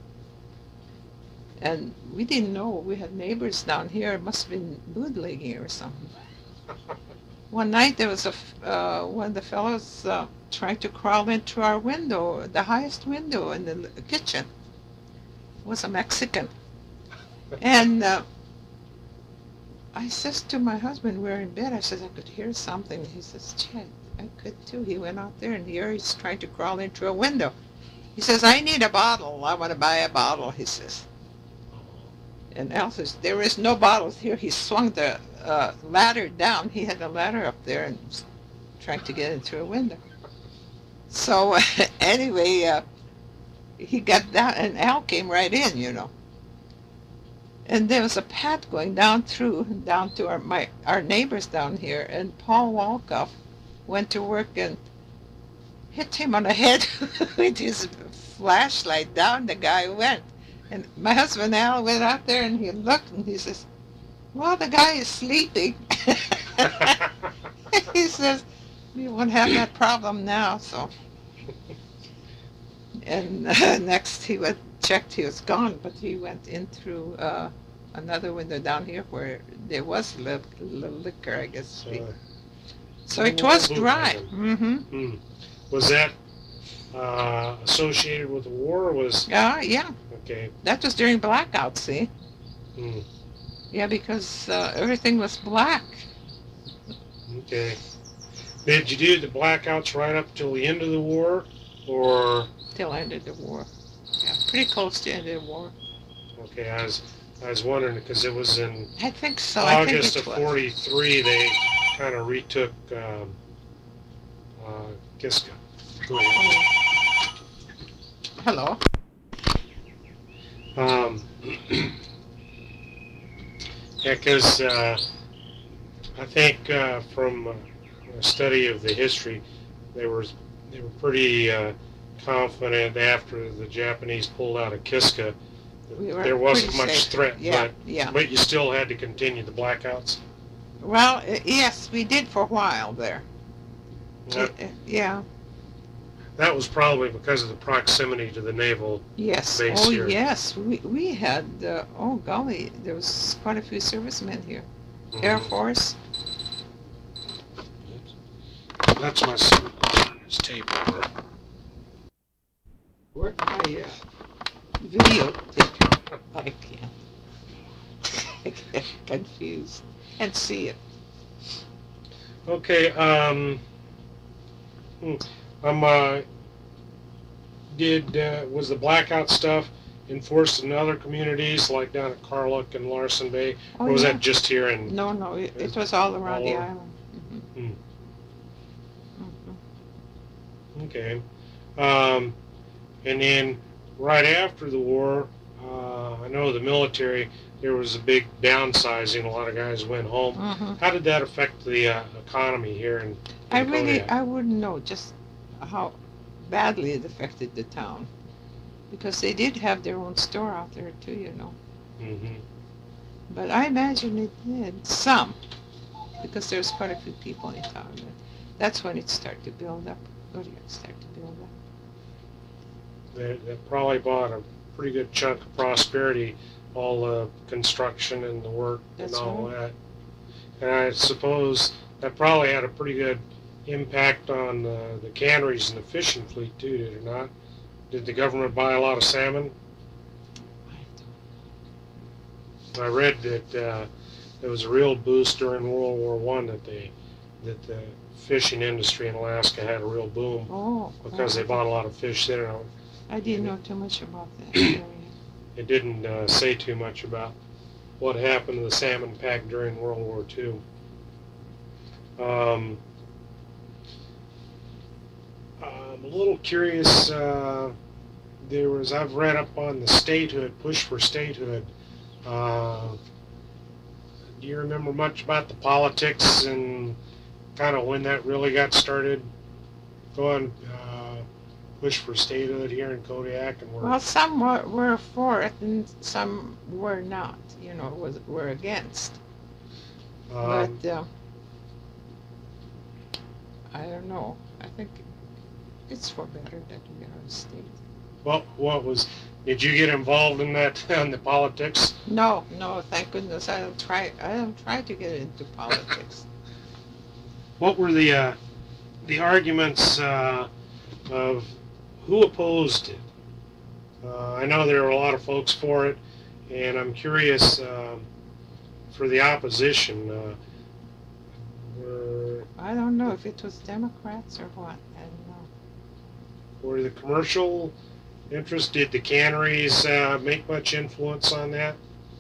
S2: And we didn't know. We had neighbors down here. It must have been bootlegging or something. One night there was a f- uh, one of the fellows uh, tried to crawl into our window, the highest window in the l- kitchen. Was a Mexican, and uh, I says to my husband, we're in bed. I says I could hear something. He says, Chad, I could too. He went out there, and here he's trying to crawl into a window. He says, I need a bottle. I want to buy a bottle. He says. And Al says, there is no bottles here. He swung the uh, ladder down. He had a ladder up there and was trying to get in through a window. So anyway, uh, he got down, and Al came right in, you know. And there was a path going down through, down to our my our neighbors down here. And Paul Walkoff went to work and hit him on the head with his flashlight. Down the guy went. And my husband Al went out there and he looked and he says, well, the guy is sleeping. He says, you won't have that problem now. So, and uh, next he went, checked, he was gone, but he went in through uh, another window down here where there was li- li- liquor, I guess.
S1: So,
S2: So it was dry.
S1: bootlegging.
S2: Mm-hmm.
S1: Hmm. Was that uh, associated with the war, or was,
S2: Yeah, yeah.
S1: okay.
S2: That was during blackout, see?
S1: Hmm.
S2: Yeah, because uh, everything was black.
S1: Okay. Did you do the blackouts right up till the end of the war, or?
S2: Till end of the war. Yeah, pretty close to end of the war.
S1: Okay, I was I was wondering because it was in
S2: I think so. I think
S1: August
S2: it
S1: of
S2: was.
S1: forty-three they kind of retook um, uh, Kiska. Go ahead.
S2: Hello.
S1: Um, yeah, because uh, I think uh, from uh, a study of the history, they were they were pretty uh, confident after the Japanese pulled out of Kiska that
S2: We were
S1: there wasn't
S2: pretty
S1: much
S2: safe.
S1: threat,
S2: Yeah,
S1: but
S2: yeah.
S1: but you still had to continue the blackouts.
S2: Well, uh, yes, we did for a while there.
S1: That,
S2: Uh, yeah.
S1: that was probably because of the proximity to the naval
S2: Yes.
S1: base
S2: Oh,
S1: here.
S2: yes. We we had. Uh, oh golly, there was quite a few servicemen here. Air
S1: Mhm.
S2: Force.
S1: That's my son. Turn his tape over.
S2: Where's my uh, video tape? I can't. I get confused and see it.
S1: Okay. Um. hmm, I'm. Uh, did uh, was the blackout stuff enforced in other communities like down at Carluck and Larson Bay,
S2: Oh,
S1: or was
S2: yeah.
S1: that just here in?
S2: No, no, it, it was all around
S1: All
S2: the
S1: over.
S2: island. Mm-hmm.
S1: Hmm.
S2: Mm-hmm.
S1: Okay. Um, and then right after the war, uh, I know the military, there was a big downsizing. A lot of guys went home.
S2: Mhm.
S1: How did that affect the uh, economy here in, in
S2: I really,
S1: Kodiak?
S2: I wouldn't know just how badly it affected the town because they did have their own store out there too, you know.
S1: hmm
S2: But I imagine it did some because there's quite a few people in town. But that's when it started to build up. Kodiak started to build up.
S1: They, they probably bought a pretty good chunk of prosperity, all the construction and the work
S2: That's
S1: and all
S2: right.
S1: that. And I suppose that probably had a pretty good impact on uh, the canneries and the fishing fleet too, did it not? Did the government buy a lot of salmon?
S2: I
S1: I read that uh, there was a real boost during World War One that they that the fishing industry in Alaska had a real boom
S2: don't. Oh,
S1: because
S2: oh,
S1: they bought a lot of fish there. Now,
S2: I didn't know too much about that area.
S1: it didn't uh, say too much about what happened to the salmon pack during World War Two. Um, I'm a little curious. Uh, there was I've read up on the statehood push for statehood. Uh, do you remember much about the politics and kind of when that really got started going? Uh, push for statehood here in Kodiak, and we're
S2: Well, some were, were for it and some were not, you know, was were against.
S1: um,
S2: But uh, I don't know. I think it's for better that we are a state.
S1: what what was? Did you get involved in that in the politics?
S2: No, no, thank goodness I don't try. I don't try to get into politics.
S1: What were the uh, the arguments uh, of who opposed it? Uh, I know there were a lot of folks for it, and I'm curious um, for the opposition. Uh, were,
S2: I don't know if it was Democrats or what. I don't know.
S1: were the commercial interests, did the canneries uh, make much influence on that?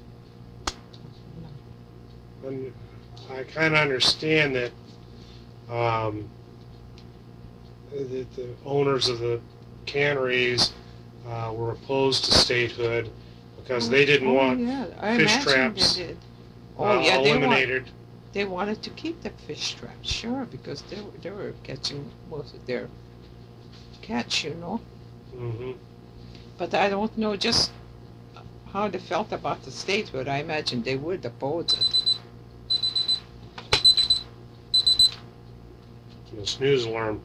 S1: And I kind of understand that um, that the owners of the canneries uh, were opposed to statehood because they didn't
S2: Oh,
S1: want
S2: yeah, I
S1: fish
S2: imagine
S1: traps
S2: they did.
S1: uh,
S2: Oh yeah, they want,
S1: eliminated.
S2: they wanted to keep the fish traps, sure, because they were, they were catching most of their catch, you know.
S1: hmm
S2: But I don't know just how they felt about the statehood. I imagine they would oppose it.
S1: The snooze alarm.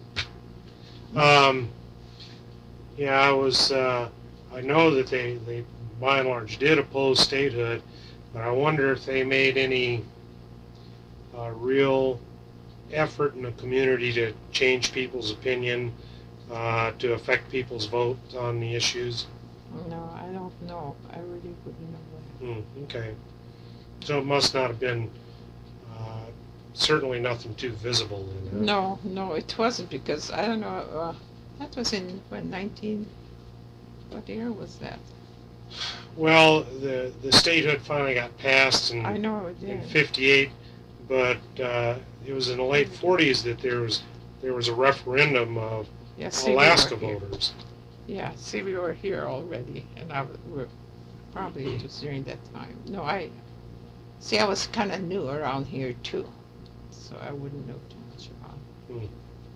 S1: Um, yeah, I was. Uh, I know that they, they by and large did oppose statehood, but I wonder if they made any uh, real effort in the community to change people's opinion, uh, to affect people's vote on the issues.
S2: No, I don't know. I really wouldn't know that.
S1: Hmm, okay, so it must not have been uh, certainly nothing too visible. In, uh,
S2: No, no, it wasn't because I don't know. Uh, that was in when nineteen. What year was that?
S1: Well, the the statehood finally got passed in
S2: I know it
S1: in
S2: did.
S1: fifty-eight, but uh, it was in the late forties that there was there was a referendum of
S2: Yeah, see, we
S1: Alaska
S2: were here.
S1: voters.
S2: Yeah, see, we were here already, and I was, we're probably it was during that time. No, I see. I was kind of new around here too, so I wouldn't know too much about it.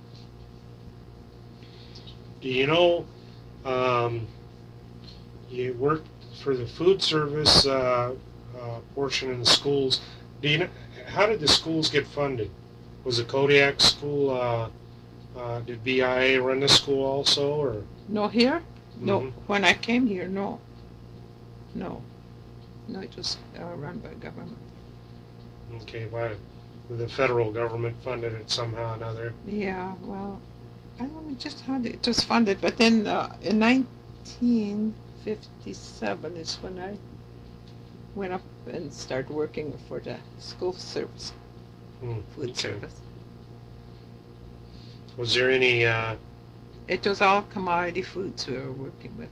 S1: Do you know? Um, you worked for the food service uh, uh, portion in the schools. Do you know, how did the schools get funded? Was the Kodiak school? Uh, uh, did B I A run the school also, or?
S2: No, here? No,
S1: Mhm.
S2: when I came here, no, no, no. It was uh, run by government.
S1: Okay, by the federal government funded it somehow or another.
S2: Yeah, well, I don't know just how they, it was funded, but then uh, in nineteen fifty-seven is when I went up and started working for the school service,
S1: Hmm,
S2: food
S1: okay.
S2: service.
S1: Was there any? Uh,
S2: It was all commodity foods we were working with.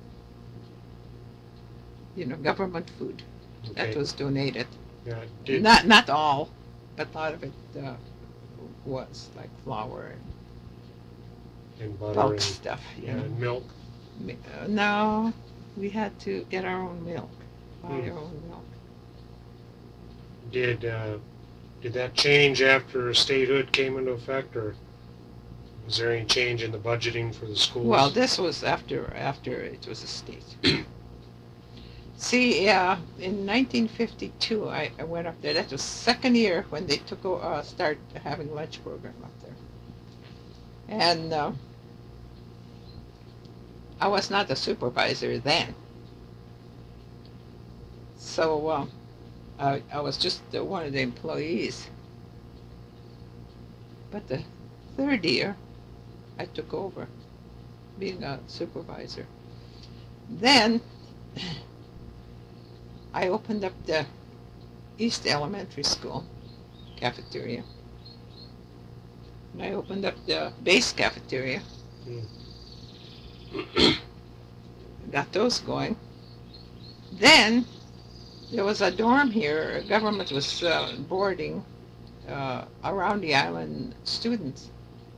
S2: You know, government food
S1: okay.
S2: that was donated.
S1: Yeah, did,
S2: Not not all, but a lot of it uh, was like flour and
S1: and butter
S2: bulk
S1: and,
S2: stuff. You
S1: yeah,
S2: know.
S1: and milk.
S2: Mi- uh, No, We had to get our own milk, buy
S1: Hmm.
S2: our own milk.
S1: Did uh, did that change after statehood came into effect, or was there any change in the budgeting for the schools?
S2: Well, this was after after it was a state. See, yeah, in nineteen fifty-two, I, I went up there. That was second year when they took o- uh, start having lunch program up there, and uh, I was not a supervisor then, so uh, I I was just uh, one of the employees. But the third year, I took over being a supervisor. Then I opened up the East Elementary School cafeteria. And I opened up the base cafeteria. Got those going. Then there was a dorm here. Government was uh, boarding uh, around the island students.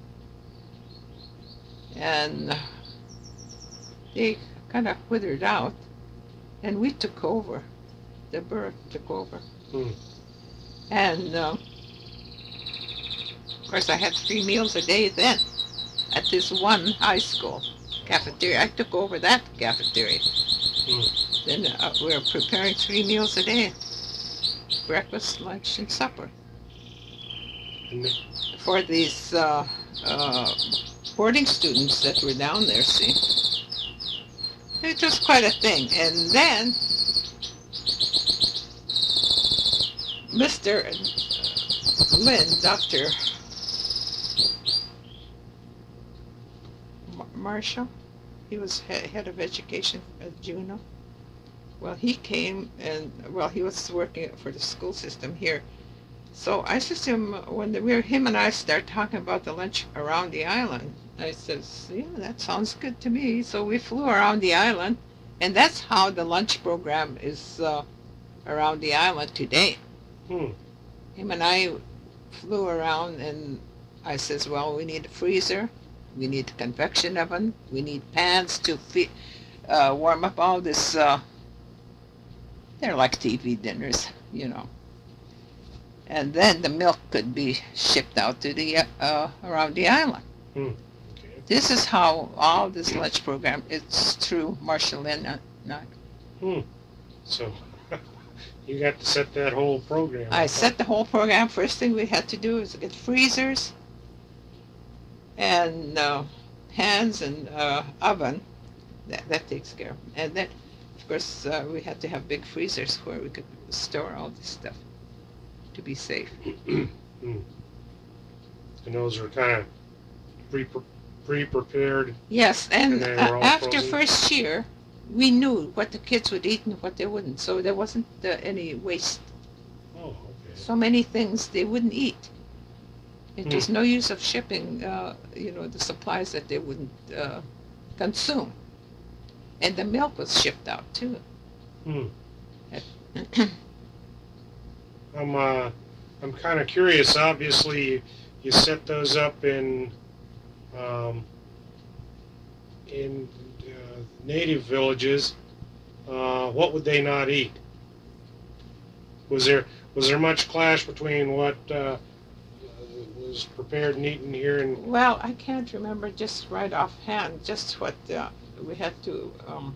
S2: And they kind of withered out. And we took over. The borough took over.
S1: Hmm.
S2: And uh, of course I had three meals a day then at this one high school cafeteria. I took over that cafeteria.
S1: Hmm.
S2: Then uh, we were preparing three meals a day, breakfast, lunch, and supper
S1: And the-
S2: for these uh, uh, boarding students that were down there, see. It was quite a thing. And then Mister Lynn, Doctor Mar- Marshall, he was he- head of education at Juneau. Well, he came and, well, he was working for the school system here. So I said to him, when the, we were, him and I started talking about the lunch around the island, I says, yeah, that sounds good to me. So we flew around the island, and that's how the lunch program is uh, around the island today.
S1: Hmm.
S2: Him and I flew around, and I says, well, we need a freezer, we need a convection oven, we need pans to fe- uh, warm up all this. Uh, they're like T V dinners, you know. And then the milk could be shipped out to the uh, around the island.
S1: Hmm. Okay.
S2: This is how all this lunch program. It's through Marshall Lynn. Uh, no,
S1: Hmm. So you got to set that whole program.
S2: I
S1: up.
S2: set the whole program. First thing we had to do is get freezers and uh, pans and uh, oven. That, that takes care of. And then, of course, uh, we had to have big freezers where we could store all this stuff to be safe.
S1: Hmm. And those are kind of pre pre-prepared.
S2: Yes, and,
S1: And they
S2: uh,
S1: were all
S2: after
S1: frozen?
S2: first year, we knew what the kids would eat and what they wouldn't. So there wasn't uh, any waste.
S1: Oh, okay.
S2: So many things they wouldn't eat. It
S1: Hmm.
S2: was no use of shipping, uh, you know, the supplies that they wouldn't uh, consume. And the milk was shipped out too.
S1: Hmm. I'm uh, I'm kind of curious. Obviously, you, you set those up in um, in uh, native villages. Uh, what would they not eat? Was there was there much clash between what uh, was prepared and eaten here in?
S2: Well, I can't remember just right offhand just what uh, we had to. Um,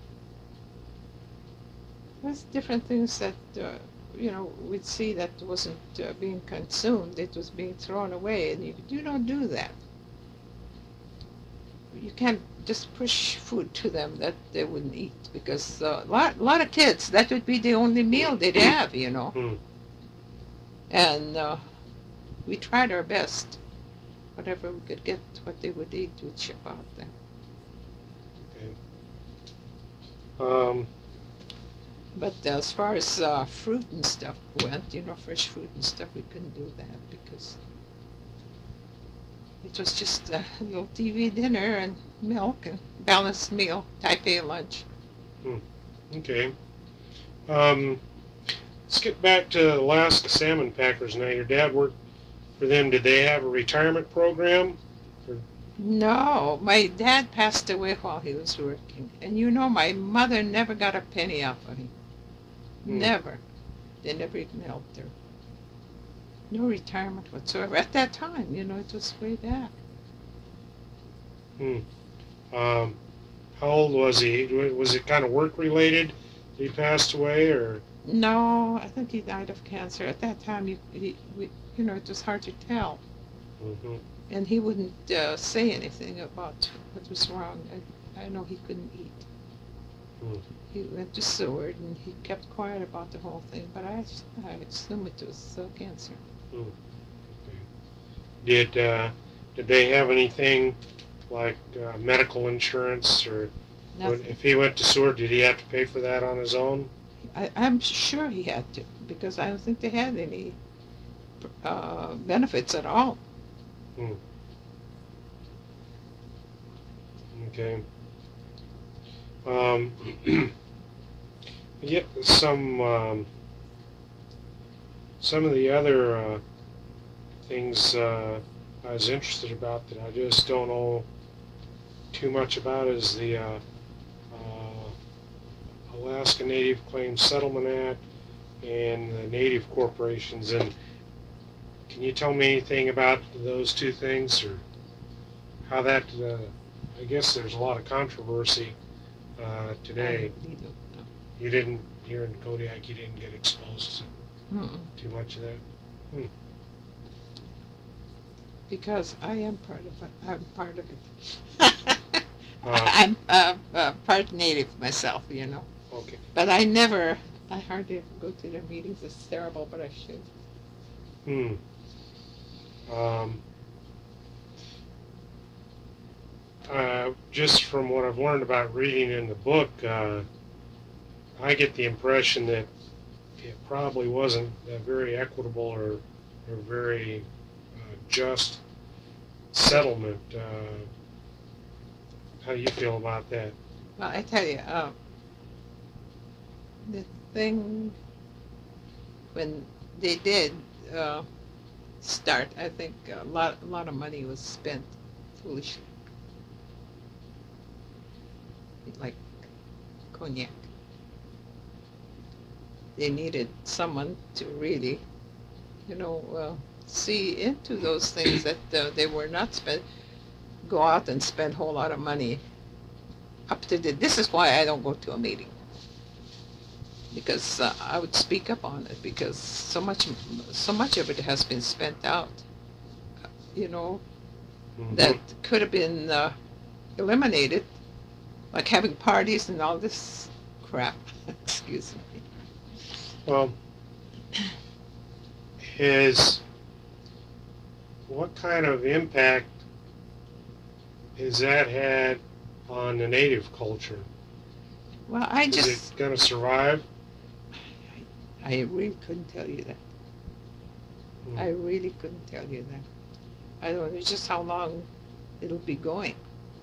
S2: there's different things that uh, you know we'd see that wasn't uh, being consumed; it was being thrown away, and you you don't do that. You can't just push food to them that they wouldn't eat because uh, a lot, lot of kids that would be the only meal they'd have, you know.
S1: Hmm.
S2: And uh, we tried our best, whatever we could get, what they would eat, we'd ship out there.
S1: Um,
S2: But as far as uh, fruit and stuff went, you know, fresh fruit and stuff, we couldn't do that because it was just a little T V dinner and milk and balanced meal, type A lunch.
S1: okay. Um, let's get back to Alaska Salmon Packers now. Your dad worked for them. Did they have a retirement program?
S2: No, my dad passed away while he was working. And you know, my mother never got a penny off of him.
S1: Hmm.
S2: Never. They never even helped her. No retirement whatsoever. At that time, you know, it was way back.
S1: Hmm. Um, how old was he? Was it kind of work related that he passed away, or?
S2: No, I think he died of cancer. At that time, you, he, we, you know, it was hard to tell.
S1: Hmm.
S2: And he wouldn't uh, say anything about what was wrong. I, I know he couldn't eat.
S1: Hmm.
S2: He went to Seward and he kept quiet about the whole thing, but I, I assume it was uh, cancer.
S1: Hmm. Okay. Did uh, did they have anything like uh, medical insurance, or would,
S2: Nothing.
S1: if he went to Seward, did he have to pay for that on his own?
S2: I, I'm sure he had to because I don't think they had any uh, benefits at all.
S1: Hmm. Okay. Um, yeah, some um, some of the other uh, things uh, I was interested about that I just don't know too much about is the uh, uh, Alaska Native Claims Settlement Act and the Native Corporations. And can you tell me anything about those two things, or how that? Uh, I guess there's a lot of controversy uh,
S2: I
S1: today.
S2: really don't know.
S1: You didn't here in Kodiak. You didn't get exposed
S2: Mm-mm.
S1: to too much of that.
S2: Because I am part of it. I'm part of it.
S1: Uh,
S2: I'm uh, uh, part native myself, you know.
S1: okay.
S2: But I never, I hardly ever go to their meetings. It's terrible, but I should.
S1: Hmm. Um, uh, just from what I've learned about reading in the book, uh, I get the impression that it probably wasn't a very equitable or, or very uh, just settlement. Uh, how do you feel about that?
S2: Well, I tell you, uh, the thing when they did uh, start, I think a lot, a lot of money was spent foolishly, like cognac. They needed someone to really, you know, uh, see into those things that uh, they were not spent. Go out and spend a whole lot of money up to the. This is why I don't go to a meeting because uh, I would speak up on it because so much, so much of it has been spent out. You know,
S1: Mm-hmm.
S2: that could have been uh, eliminated, like having parties and all this crap. Excuse me.
S1: Well, is what kind of impact has that had on the native culture?
S2: Well, I
S1: Is
S2: just,
S1: it going to survive?
S2: I really couldn't tell you that.
S1: Hmm.
S2: I really couldn't tell you that. I don't know just how long it'll be going.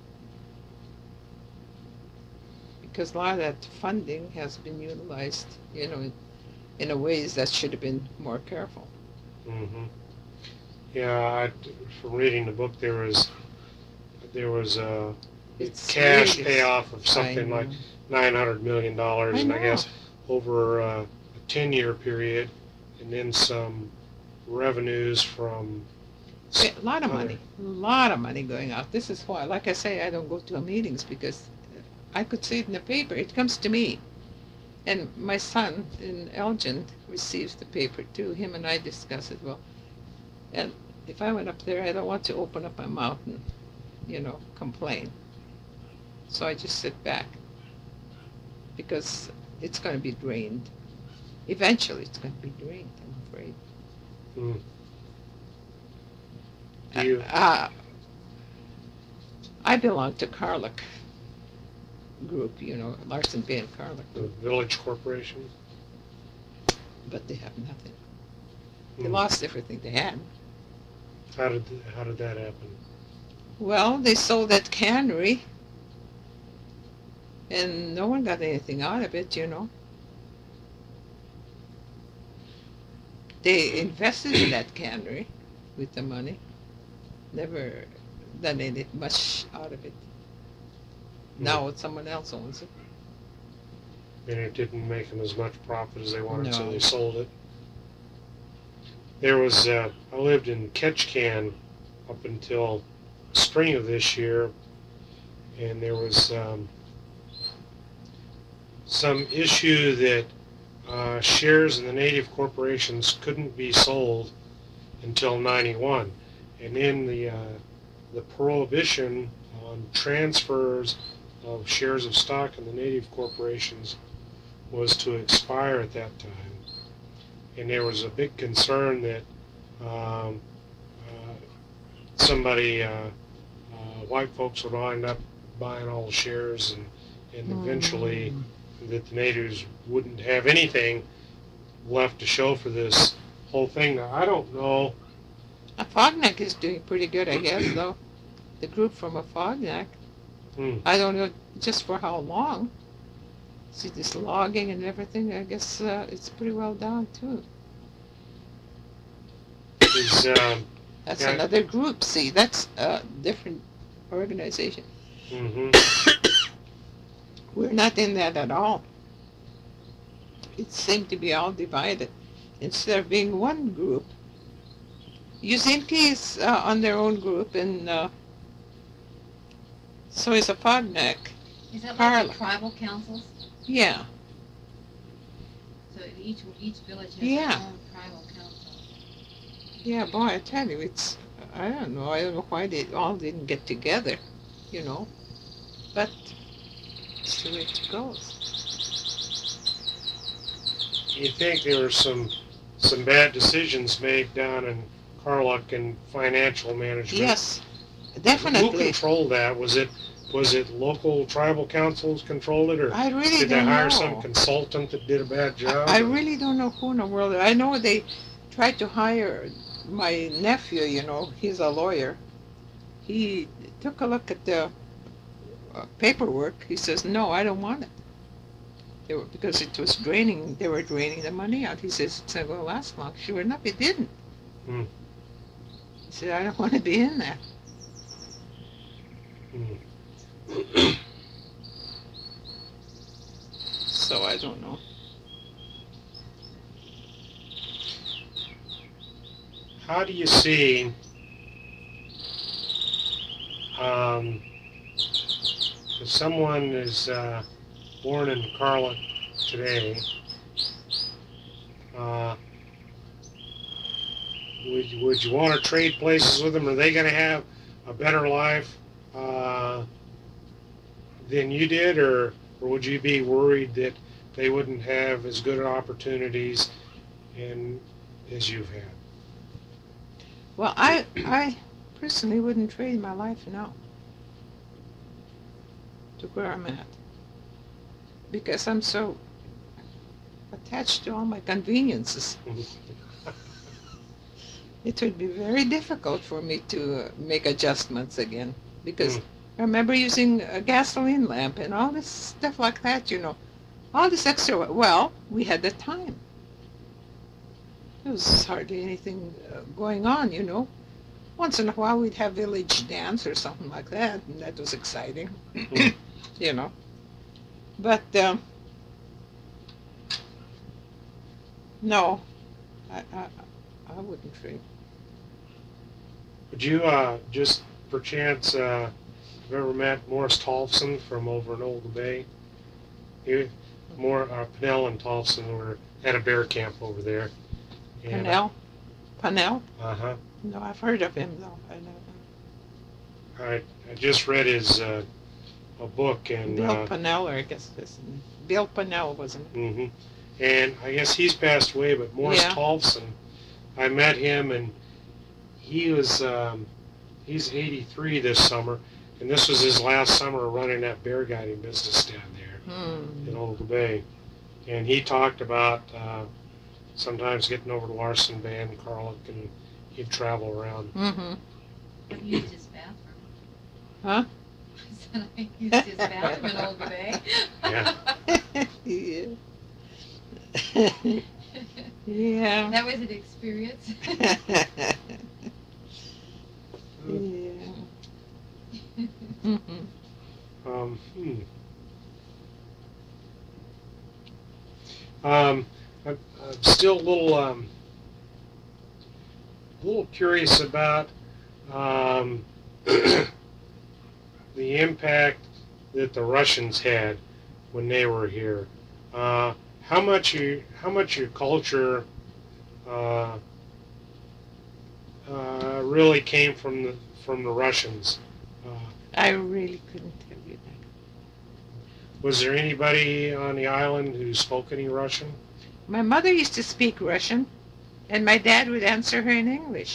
S2: Because a lot of that funding has been utilized, you know, in, in a ways that should have been more careful.
S1: Mm-hmm. Yeah, I, from reading the book, there was there was a
S2: It's
S1: cash
S2: really,
S1: payoff of
S2: I
S1: something like
S2: know.
S1: nine hundred million dollars,
S2: I
S1: and I
S2: know.
S1: guess over uh, a ten-year period, and then some revenues from
S2: A lot of
S1: other-
S2: money, a lot of money going out. This is why, like I say, I don't go to meetings because I could see it in the paper. It comes to me. And my son in Elgin receives the paper too. Him and I discuss it. Well, and if I went up there, I don't want to open up my mouth and, you know, complain. So I just sit back because it's going to be drained. Eventually, it's going to be drained, I'm afraid.
S1: Hmm. Do you,
S2: Uh, I belong to Carluck Group, you know, Larson Bay and Carluck
S1: the
S2: Group,
S1: Village Corporation?
S2: but they have nothing. They
S1: Hmm.
S2: lost everything they had.
S1: How did how did that happen?
S2: Well, they sold that cannery, and no one got anything out of it, you know. They invested in that cannery with the money. Never, done any much out of it.
S1: Hmm.
S2: Now someone else owns it.
S1: And it didn't make them as much profit as they wanted, so
S2: No.
S1: they sold it. There was, uh, I lived in Ketchikan up until spring of this year, and there was um, some issue that uh, shares in the native corporations couldn't be sold until ninety-one. And in the, uh, the prohibition on transfers of shares of stock in the native corporations was to expire at that time. And there was a big concern that um, uh, somebody, uh, uh, white folks would wind up buying all the shares, and, and eventually
S2: Mm.
S1: that the natives wouldn't have anything left to show for this whole thing. Now, I don't know.
S2: Afognak is doing pretty good, I guess, though. The group from Afognak.
S1: Hmm.
S2: I don't know just for how long. See this logging and everything. I guess uh, it's pretty well done too.
S1: Is um,
S2: That's
S1: Yeah.
S2: another group. See, that's a different organization.
S1: hmm
S2: We're not in that at all. It seemed to be all divided instead of being one group. Yuzinki is uh, on their own group, and uh, so is Afognak.
S3: Is that like
S2: Carla.
S3: the tribal councils?
S2: Yeah,
S3: So each, each village has
S2: Yeah.
S3: their own tribal council.
S2: yeah, boy, I tell you, it's, I don't know, I don't know why they all didn't get together, you know, but it's the way it goes.
S1: You think there were some some bad decisions made down in Carluck in financial management?
S2: Yes,
S1: Who
S2: definitely.
S1: controlled that? Was it was it local tribal councils controlled it, or
S2: I really
S1: did they
S2: don't
S1: hire
S2: know.
S1: some consultant that did a bad job?
S2: I
S1: or-
S2: really don't know who in the world. I know they tried to hire my nephew, you know, he's a lawyer. He took a look at the uh, paperwork. He says, no, I don't want it. They were, because it was draining, they were draining the money out. He says, it's not going to last long. Sure enough, it didn't.
S1: Hmm.
S2: He said, I don't want to be in that.
S1: Hmm.
S2: So I don't know.
S1: How do you see um, if someone is uh, born in Carluck today, uh, would, you- would you want to trade places with them? Are they going to have a better life uh, than you did, or, or would you be worried that they wouldn't have as good opportunities and as you've had?
S2: Well, I, I personally wouldn't trade my life now to where I'm at, because I'm so attached to all my conveniences. It would be very difficult for me to uh, make adjustments again, because
S1: Mm.
S2: I remember using a gasoline lamp and all this stuff like that, you know, all this extra. Well, we had the time. There was hardly anything uh, going on, you know. Once in a while we'd have village dance or something like that, and that was exciting,
S1: Mm.
S2: you know. But um, no, I, I, I wouldn't trade.
S1: Would you uh, just perchance uh, have ever met Morris Tolfson from over in Old Bay? He, more uh, Pennell and Tolfson were at a bear camp over there. And,
S2: Panel? Panel?
S1: Uh huh.
S2: No, I've heard of him though. I know
S1: I I just read his uh, a book and.
S2: Bill
S1: Uh,
S2: Panel, or I guess this Bill Panel, wasn't it?
S1: hmm And I guess he's passed away, but Morris
S2: Yeah.
S1: Tolfson, I met him and he was um, he's eighty-three this summer, and this was his last summer running that bear guiding business down there
S2: Hmm.
S1: in Old Bay, and he talked about uh, sometimes getting over to Larson Bay and Carluck, and he'd travel around.
S2: Mm-hmm.
S3: I used his bathroom.
S2: Huh?
S3: I said I used his bathroom in Old Bay.
S1: Yeah.
S2: Yeah. Yeah.
S3: That was an experience.
S2: Yeah. Mm-hmm.
S1: Um, hmm. Um, I'm, I'm still a little, um, a little curious about um, the impact that the Russians had when they were here. Uh, how much you, how much your culture uh, uh, really came from the from the Russians? Uh,
S2: I really couldn't tell you that.
S1: was there anybody on the island who spoke any Russian?
S2: My mother used to speak Russian, and my dad would answer her in English.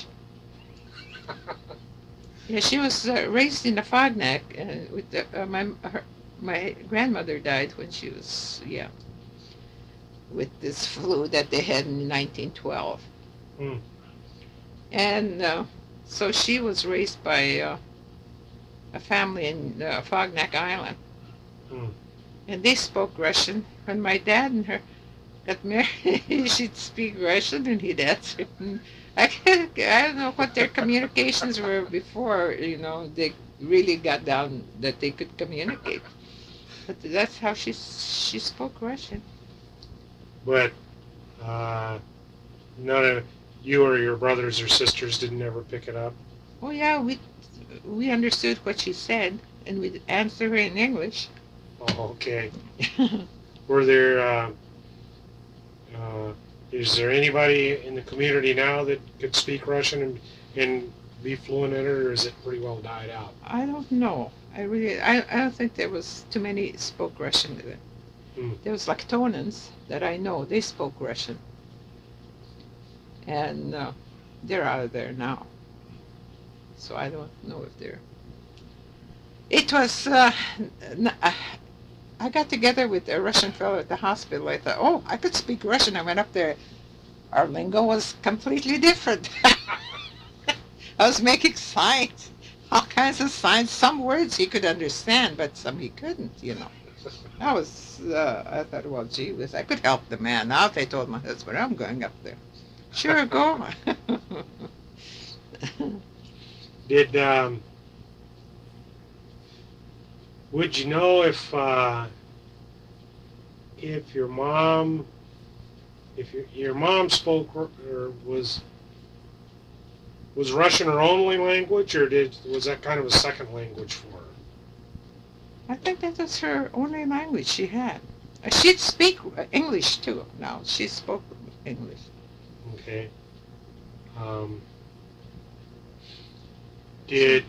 S2: Yeah, she was uh, raised in the Fognak, and with the, uh, my her, my grandmother died when she was yeah with this flu that they had in nineteen twelve,
S1: Hmm.
S2: and uh, so she was raised by uh, a family in uh, Fognak Island,
S1: Hmm.
S2: and they spoke Russian. When my dad and her got married, she'd speak Russian, and he'd answer. And I can't, I don't know what their communications were before. You know, they really got down that they could communicate. But that's how she she spoke Russian.
S1: But uh, none of you or your brothers or sisters didn't ever pick it up.
S2: Oh yeah, we we understood what she said, and we'd answer her in English.
S1: Oh, okay. Were there? Uh, uh, is there anybody in the community now that could speak Russian and and be fluent in it, or is it pretty well died out?
S2: I don't know. I really, I, I don't think there was too many spoke Russian then.
S1: Hmm.
S2: There was Lactonans that I know. They spoke Russian, and uh, they're out of there now. So I don't know if they're. It was. Uh, n- uh, I got together with a Russian fellow at the hospital. I thought, oh, I could speak Russian. I went up there. Our lingo was completely different. I was making signs, all kinds of signs. Some words he could understand, but some he couldn't, you know. I was, uh, I thought, well, gee whiz, I could help the man out. I told my husband, I'm going up there. Sure, go.
S1: Did um, would you know if uh, if your mom if your, your mom spoke or was was Russian her only language, or did was that kind of a second language for her?
S2: I think that was her only language she had. Uh, She'd speak uh, English too. Now she spoke English.
S1: Okay. Um, did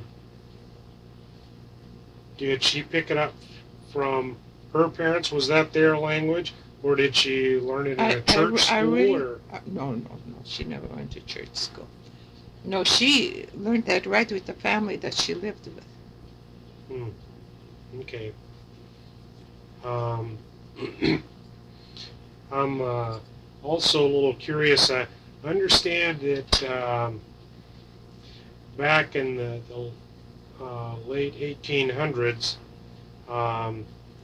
S1: did she pick it up from her parents? Was that their language, or did she learn it in
S2: I,
S1: a church
S2: I, I
S1: school?
S2: really,
S1: Or
S2: uh, no, no, no. She never went to church school. No, she learned that right with the family that she lived with.
S1: hmm, okay. Um, I'm uh, also a little curious. I understand that um, back in the, the uh, late eighteen hundreds, um,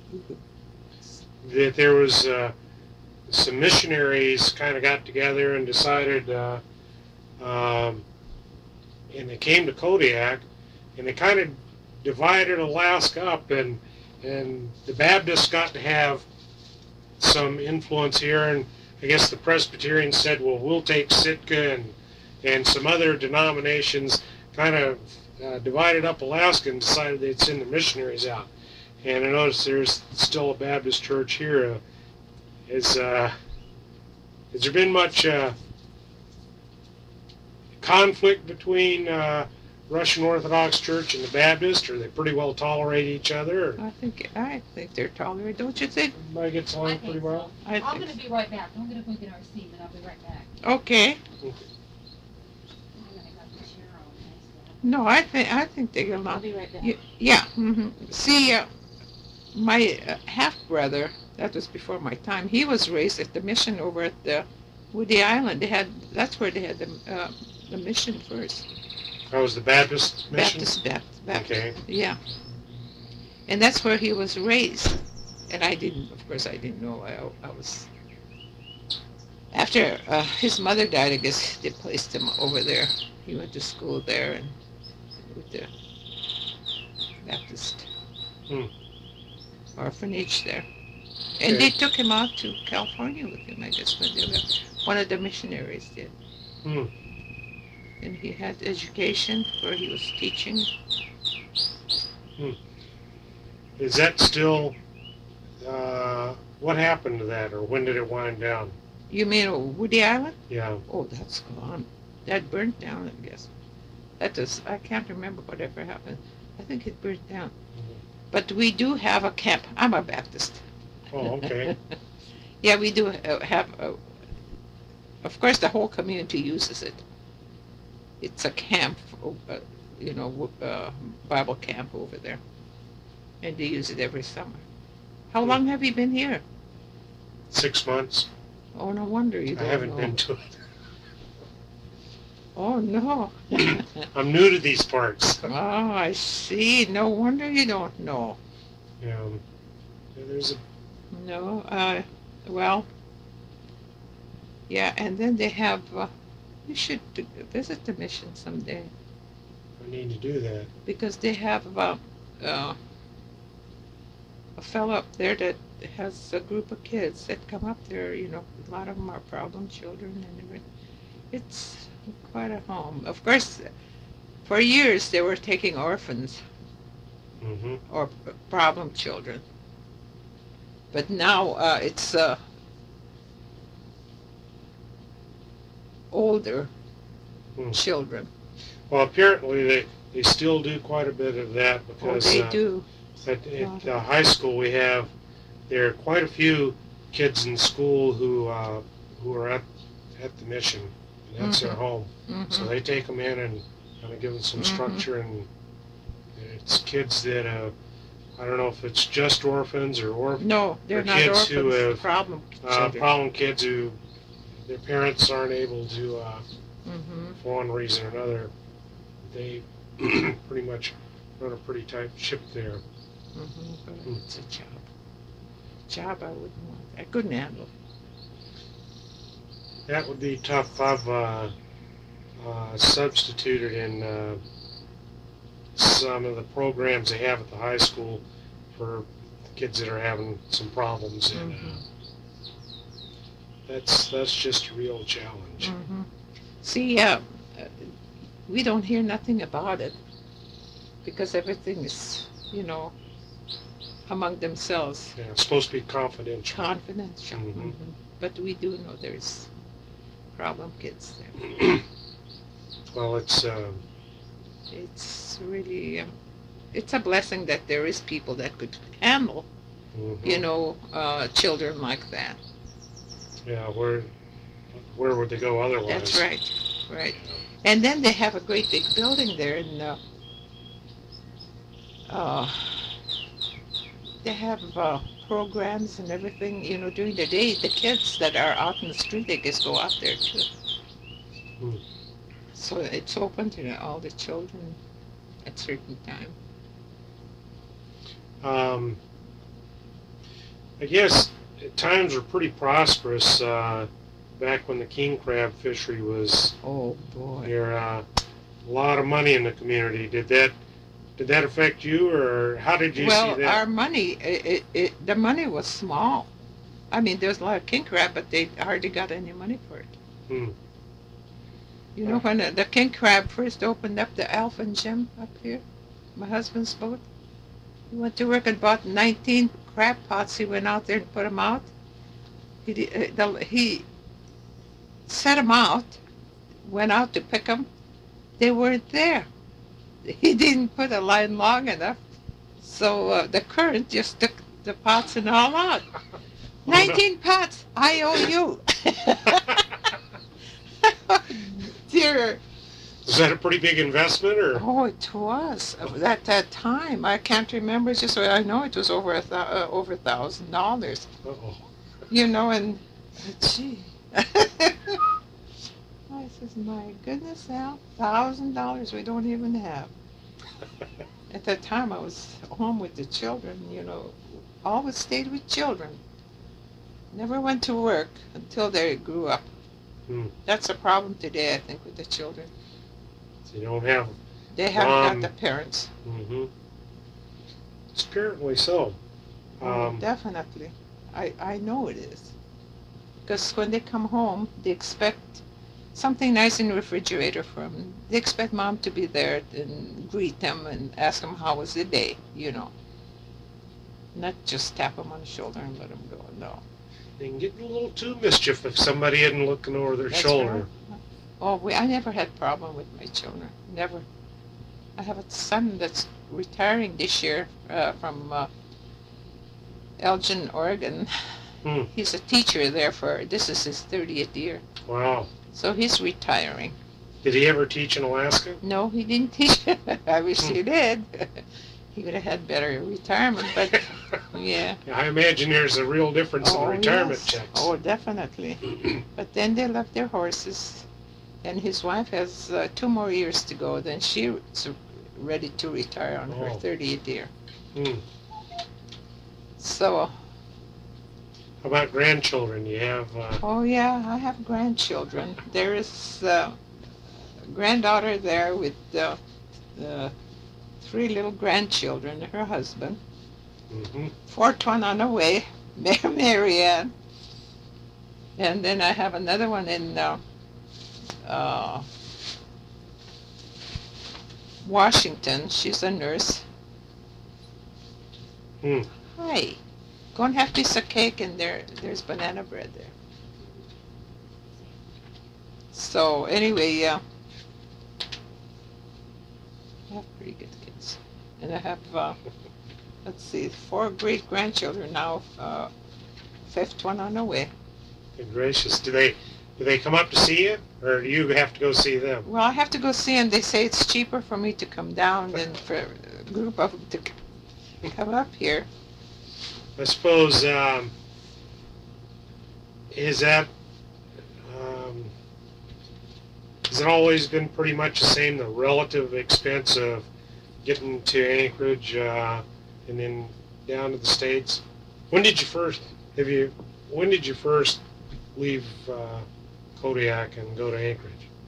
S1: that there was uh, some missionaries kind of got together and decided, uh, um, and they came to Kodiak, and they kind of divided Alaska up, and and the Baptists got to have some influence here, and I guess the Presbyterians said, well, we'll take Sitka, and and some other denominations kind of uh, divided up Alaska and decided they'd send the missionaries out. And I noticed there's still a Baptist church here. Uh, is uh, has there been much uh, conflict between uh, Russian Orthodox Church and the Baptist? Or they pretty well tolerate each other? Or
S2: I think I think they're tolerant, don't you think?
S1: everybody gets
S3: I
S1: along
S3: think
S1: pretty
S3: so.
S1: well?
S2: I
S3: I'm
S2: think.
S3: gonna be right back. I'm gonna go get our seat, and I'll be right back.
S2: Okay.
S3: I'm gonna have the chair on next
S2: No, I think I think they get
S3: to it. I'll
S2: along.
S3: be right back.
S2: Y- Yeah. hmm See, uh, my uh, half brother, that was before my time. He was raised at the mission over at the Woody Island. They had that's where they had the uh, the mission first.
S1: That was the Baptist mission?
S2: Baptist, Baptist, Baptist.
S1: Okay.
S2: Yeah. And that's where he was raised. And I didn't, of course, I didn't know. I, I was. After uh, his mother died, I guess they placed him over there. He went to school there and with the Baptist Baptist
S1: Hmm.
S2: orphanage there. And
S1: Okay.
S2: they took him out to California with him, I guess, when they were, one of the missionaries did.
S1: Hmm.
S2: And he had education where he was teaching.
S1: Is that still, uh, what happened to that, or when did it wind down?
S2: You mean oh, Woody Island?
S1: Yeah.
S2: Oh, that's gone. That burnt down, I guess. That is, I can't remember whatever happened. I think it burnt down. But we do have a camp. I'm a Baptist.
S1: Oh, okay.
S2: Yeah, we do uh, have, a, of course, the whole community uses it. It's a camp, uh, you know, uh, Bible camp over there. And they use it every summer. How
S1: Hmm.
S2: long have you been here?
S1: Six months.
S2: Oh, no wonder you
S1: I
S2: don't
S1: haven't
S2: know.
S1: been to it.
S2: Oh, no.
S1: I'm new to these parts.
S2: Oh, I see. No wonder you don't know.
S1: Yeah. There's a,
S2: No, uh, well, yeah, and then they have, uh, you should d- visit the mission someday
S1: I need to do that.
S2: because they have uh, uh, a fellow up there that has a group of kids that come up there. You know, a lot of them are problem children and everything. It's quite a home. Of course, for years they were taking orphans
S1: Mm-hmm.
S2: or p- problem children, but now uh, it's uh, older
S1: Hmm.
S2: children.
S1: Well, apparently they, they still do quite a bit of that
S2: Oh,
S1: because
S2: they
S1: uh,
S2: do.
S1: at, at uh, high school we have, there are quite a few kids in school who uh, who are at, at the mission, and that's their
S2: Mhm.
S1: home.
S2: Mhm.
S1: So they take them in and kind of give them some
S2: Mhm.
S1: structure, and it's kids that uh, I don't know if it's just orphans or or
S2: No, they're
S1: for
S2: not
S1: kids
S2: orphans.
S1: who have,
S2: Problem
S1: uh,
S2: children.
S1: problem kids who their parents aren't able to, uh,
S2: Mm-hmm.
S1: for one reason or another, they pretty much run a pretty tight ship there.
S2: Mm-hmm. But
S1: Hmm.
S2: it's a job. Job I wouldn't want. I couldn't handle.
S1: That would be tough. I've uh, uh, substituted in uh, some of the programs they have at the high school for kids that are having some problems, and uh,
S2: Mhm.
S1: that's that's just a real challenge.
S2: Mm-hmm. See, uh, uh, we don't hear nothing about it because everything is, you know, among themselves,
S1: Yeah, it's supposed to be confidential.
S2: confidential.
S1: Mhm.
S2: Mm-hmm. But we do know there's problem kids there.
S1: Well, it's uh,
S2: It's really, um, it's a blessing that there is people that could handle,
S1: mhm.
S2: you know, uh, children like that.
S1: Yeah, where where would they go otherwise?
S2: That's right, right. And then they have a great big building there, and uh, uh, they have uh, programs and everything. You know, during the day, the kids that are out in the street, they just go out there too.
S1: Hmm.
S2: So it's open to all the children at certain time.
S1: Um, I guess times were pretty prosperous uh, back when the king crab fishery was
S2: Oh boy.
S1: here. Uh, a lot of money in the community. Did that did that affect you, or how did you
S2: Well,
S1: see that?
S2: our money, it, it, it, the money was small. I mean, there's a lot of king crab, but they hardly got any money for it.
S1: Hmm.
S2: You know, when the, the king crab first opened up the Alpha Gym up here, my husband's boat, he went to work and bought nineteen crab pots. He went out there and put them out. He, di- uh, the, he set them out, went out to pick them. They weren't there. He didn't put a line long enough, so uh, the current just took the pots and all out.
S1: Oh,
S2: nineteen pots, I owe you. Dear.
S1: Was that a pretty big investment, or?
S2: Oh, it was at that time. I can't remember. It's just I know it was over a thou- uh, over a thousand dollars.
S1: Uh-oh.
S2: You know, and gee, I says, my goodness, Al, thousand dollars we don't even have. At that time, I was home with the children. You know, always stayed with children. Never went to work until they grew up.
S1: Hmm.
S2: That's a problem today, I think, with the children.
S1: So you don't have.
S2: They haven't
S1: Um,
S2: got the parents.
S1: Mm-hmm. apparently so.
S2: Oh,
S1: Um,
S2: definitely. I, I know it is. Because when they come home, they expect something nice in the refrigerator from them. They expect mom to be there and greet them and ask them how was the day, you know. Not just tap them on the shoulder and let them go. No.
S1: they can get a little too mischief if somebody isn't looking over their
S2: That's
S1: shoulder.
S2: right. Oh, we, I never had problem with my children. Never. I have a son that's retiring this year uh, from uh, Elgin, Oregon.
S1: Hmm.
S2: He's a teacher there for, this is his thirtieth year.
S1: Wow.
S2: So he's retiring.
S1: Did he ever teach in Alaska?
S2: No, he didn't teach. I wish
S1: Hmm.
S2: he did. He would have had better retirement, but yeah.
S1: I imagine there's a real difference in
S2: Oh,
S1: retirement
S2: yes.
S1: checks.
S2: Oh, definitely. But then they left their horses, and his wife has uh, two more years to go. Then she's ready to retire on her
S1: Oh.
S2: thirtieth year.
S1: Hmm.
S2: So,
S1: How about grandchildren? You have, uh,
S2: oh yeah, I have grandchildren. There is uh, a granddaughter there with uh, uh, three little grandchildren, her husband.
S1: mhm.
S2: Fourth one on the way, Mary Marianne. And then I have another one in uh, uh, Washington. She's a nurse.
S1: Hmm.
S2: Hi. Go and have a piece of cake, and there, there's banana bread there. So anyway, yeah. I have pretty good kids. And I have, uh, let's see, four great grandchildren now. Uh, fifth one on the way.
S1: Good gracious. Do they do they come up to see you, or do you have to go see them?
S2: Well, I have to go see them. They say it's cheaper for me to come down than for a group of them to c- come up here.
S1: I suppose, um, is that, um, has it always been pretty much the same, the relative expense of getting to Anchorage uh, and then down to the States? When did you first, have you, when did you first leave uh, Kodiak and go to Anchorage?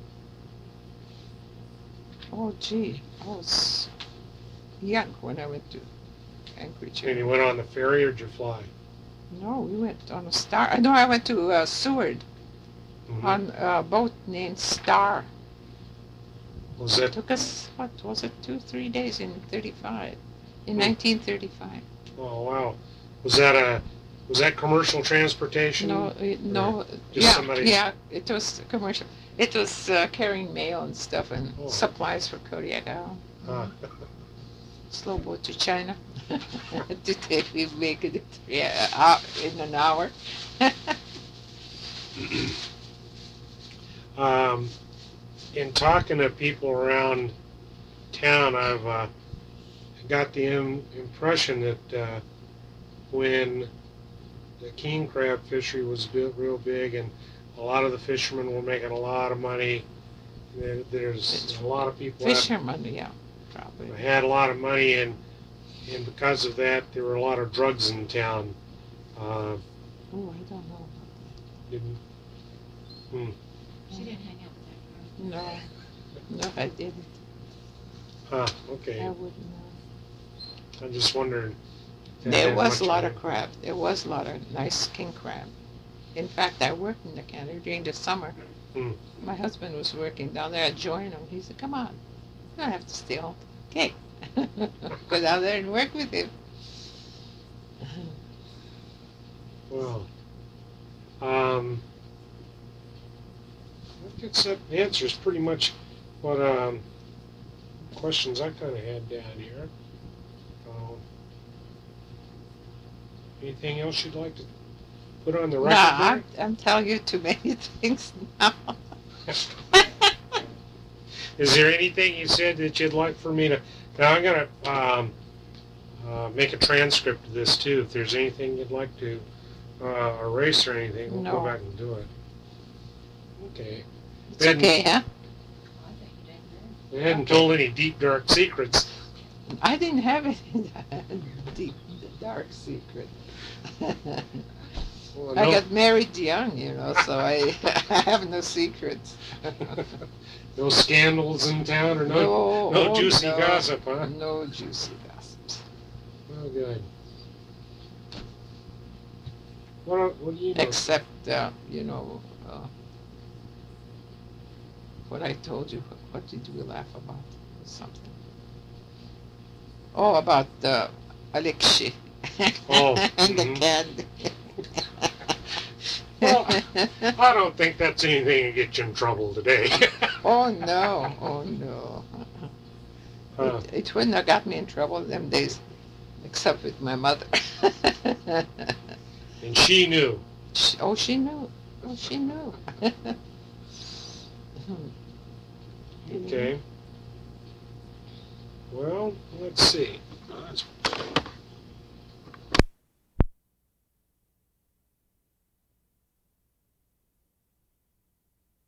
S2: Oh, gee, I was young when I went to Anchorage.
S1: And you went on the ferry, or did you fly?
S2: No, we went on a Star. No, I went to uh, Seward
S1: Mhm.
S2: on a boat named Star.
S1: Was
S2: It
S1: that,
S2: took us, what was it, two, three days in thirty-five, in
S1: Hmm.
S2: nineteen thirty-five.
S1: oh wow, was that a, was that commercial transportation?
S2: No, it, no,
S1: just
S2: yeah,
S1: somebody's-
S2: yeah, it was commercial. It was uh, carrying mail and stuff and
S1: Oh.
S2: supplies for Kodiak Island.
S1: Huh.
S2: Slow boat to China to take we make it yeah, uh, in an hour.
S1: Um, in talking to people around town, I've uh, got the Im- impression that uh, when the king crab fishery was built real big and a lot of the fishermen were making a lot of money, there, there's a lot of people that
S2: Fisherman, yeah, probably.
S1: had a lot of money, and and because of that, there were a lot of drugs in town. Uh,
S2: Oh, I don't know.
S1: didn't,
S3: She didn't hang out with that girl.
S2: No, no, I didn't.
S1: huh,
S2: I
S1: okay.
S2: wouldn't know.
S1: I just wondered. if that
S2: There
S1: had
S2: was a
S1: much
S2: lot
S1: on
S2: of
S1: it.
S2: crab. There was a lot of nice king crab. In fact, I worked in the cannery during the summer.
S1: Hmm.
S2: My husband was working down there. I joined him. He said, "Come on, you don't have to stay home. Okay, go down there and work with him."
S1: Well, um, I guess that answers pretty much what um, questions I kind of had down here. Um, anything else you'd like to put on the
S2: Nah,
S1: record?
S2: I'm, I'm telling you too many things now.
S1: Is there anything you said that you'd like for me to? Now I'm gonna um, uh, make a transcript of this too. If there's anything you'd like to uh, erase or anything, we'll
S2: No.
S1: go back and do it. Okay.
S2: It's
S1: Then-
S2: okay, huh?
S3: I think you did good.
S1: You hadn't told any deep dark secrets.
S2: I didn't have any deep, dark secret.
S1: Well,
S2: I
S1: no,
S2: got married young, you know, so I, I have no secrets.
S1: no scandals in town, or no,
S2: no,
S1: no
S2: oh,
S1: juicy
S2: no,
S1: gossip, huh?
S2: No juicy gossips.
S1: Oh, good. What, what do you know?
S2: Except, uh, you know, uh, what I told you. What did we laugh about? Something. Oh, about uh, Alexei
S1: Oh,
S2: and the
S1: mhm.
S2: cat.
S1: Well, I don't think that's anything to get you in trouble today.
S2: Oh no! Oh no!
S1: Huh.
S2: It it wouldn't have got me in trouble them days, except with my mother.
S1: And she knew.
S2: She- oh, she knew. Oh, she knew.
S1: Okay. Well, let's see.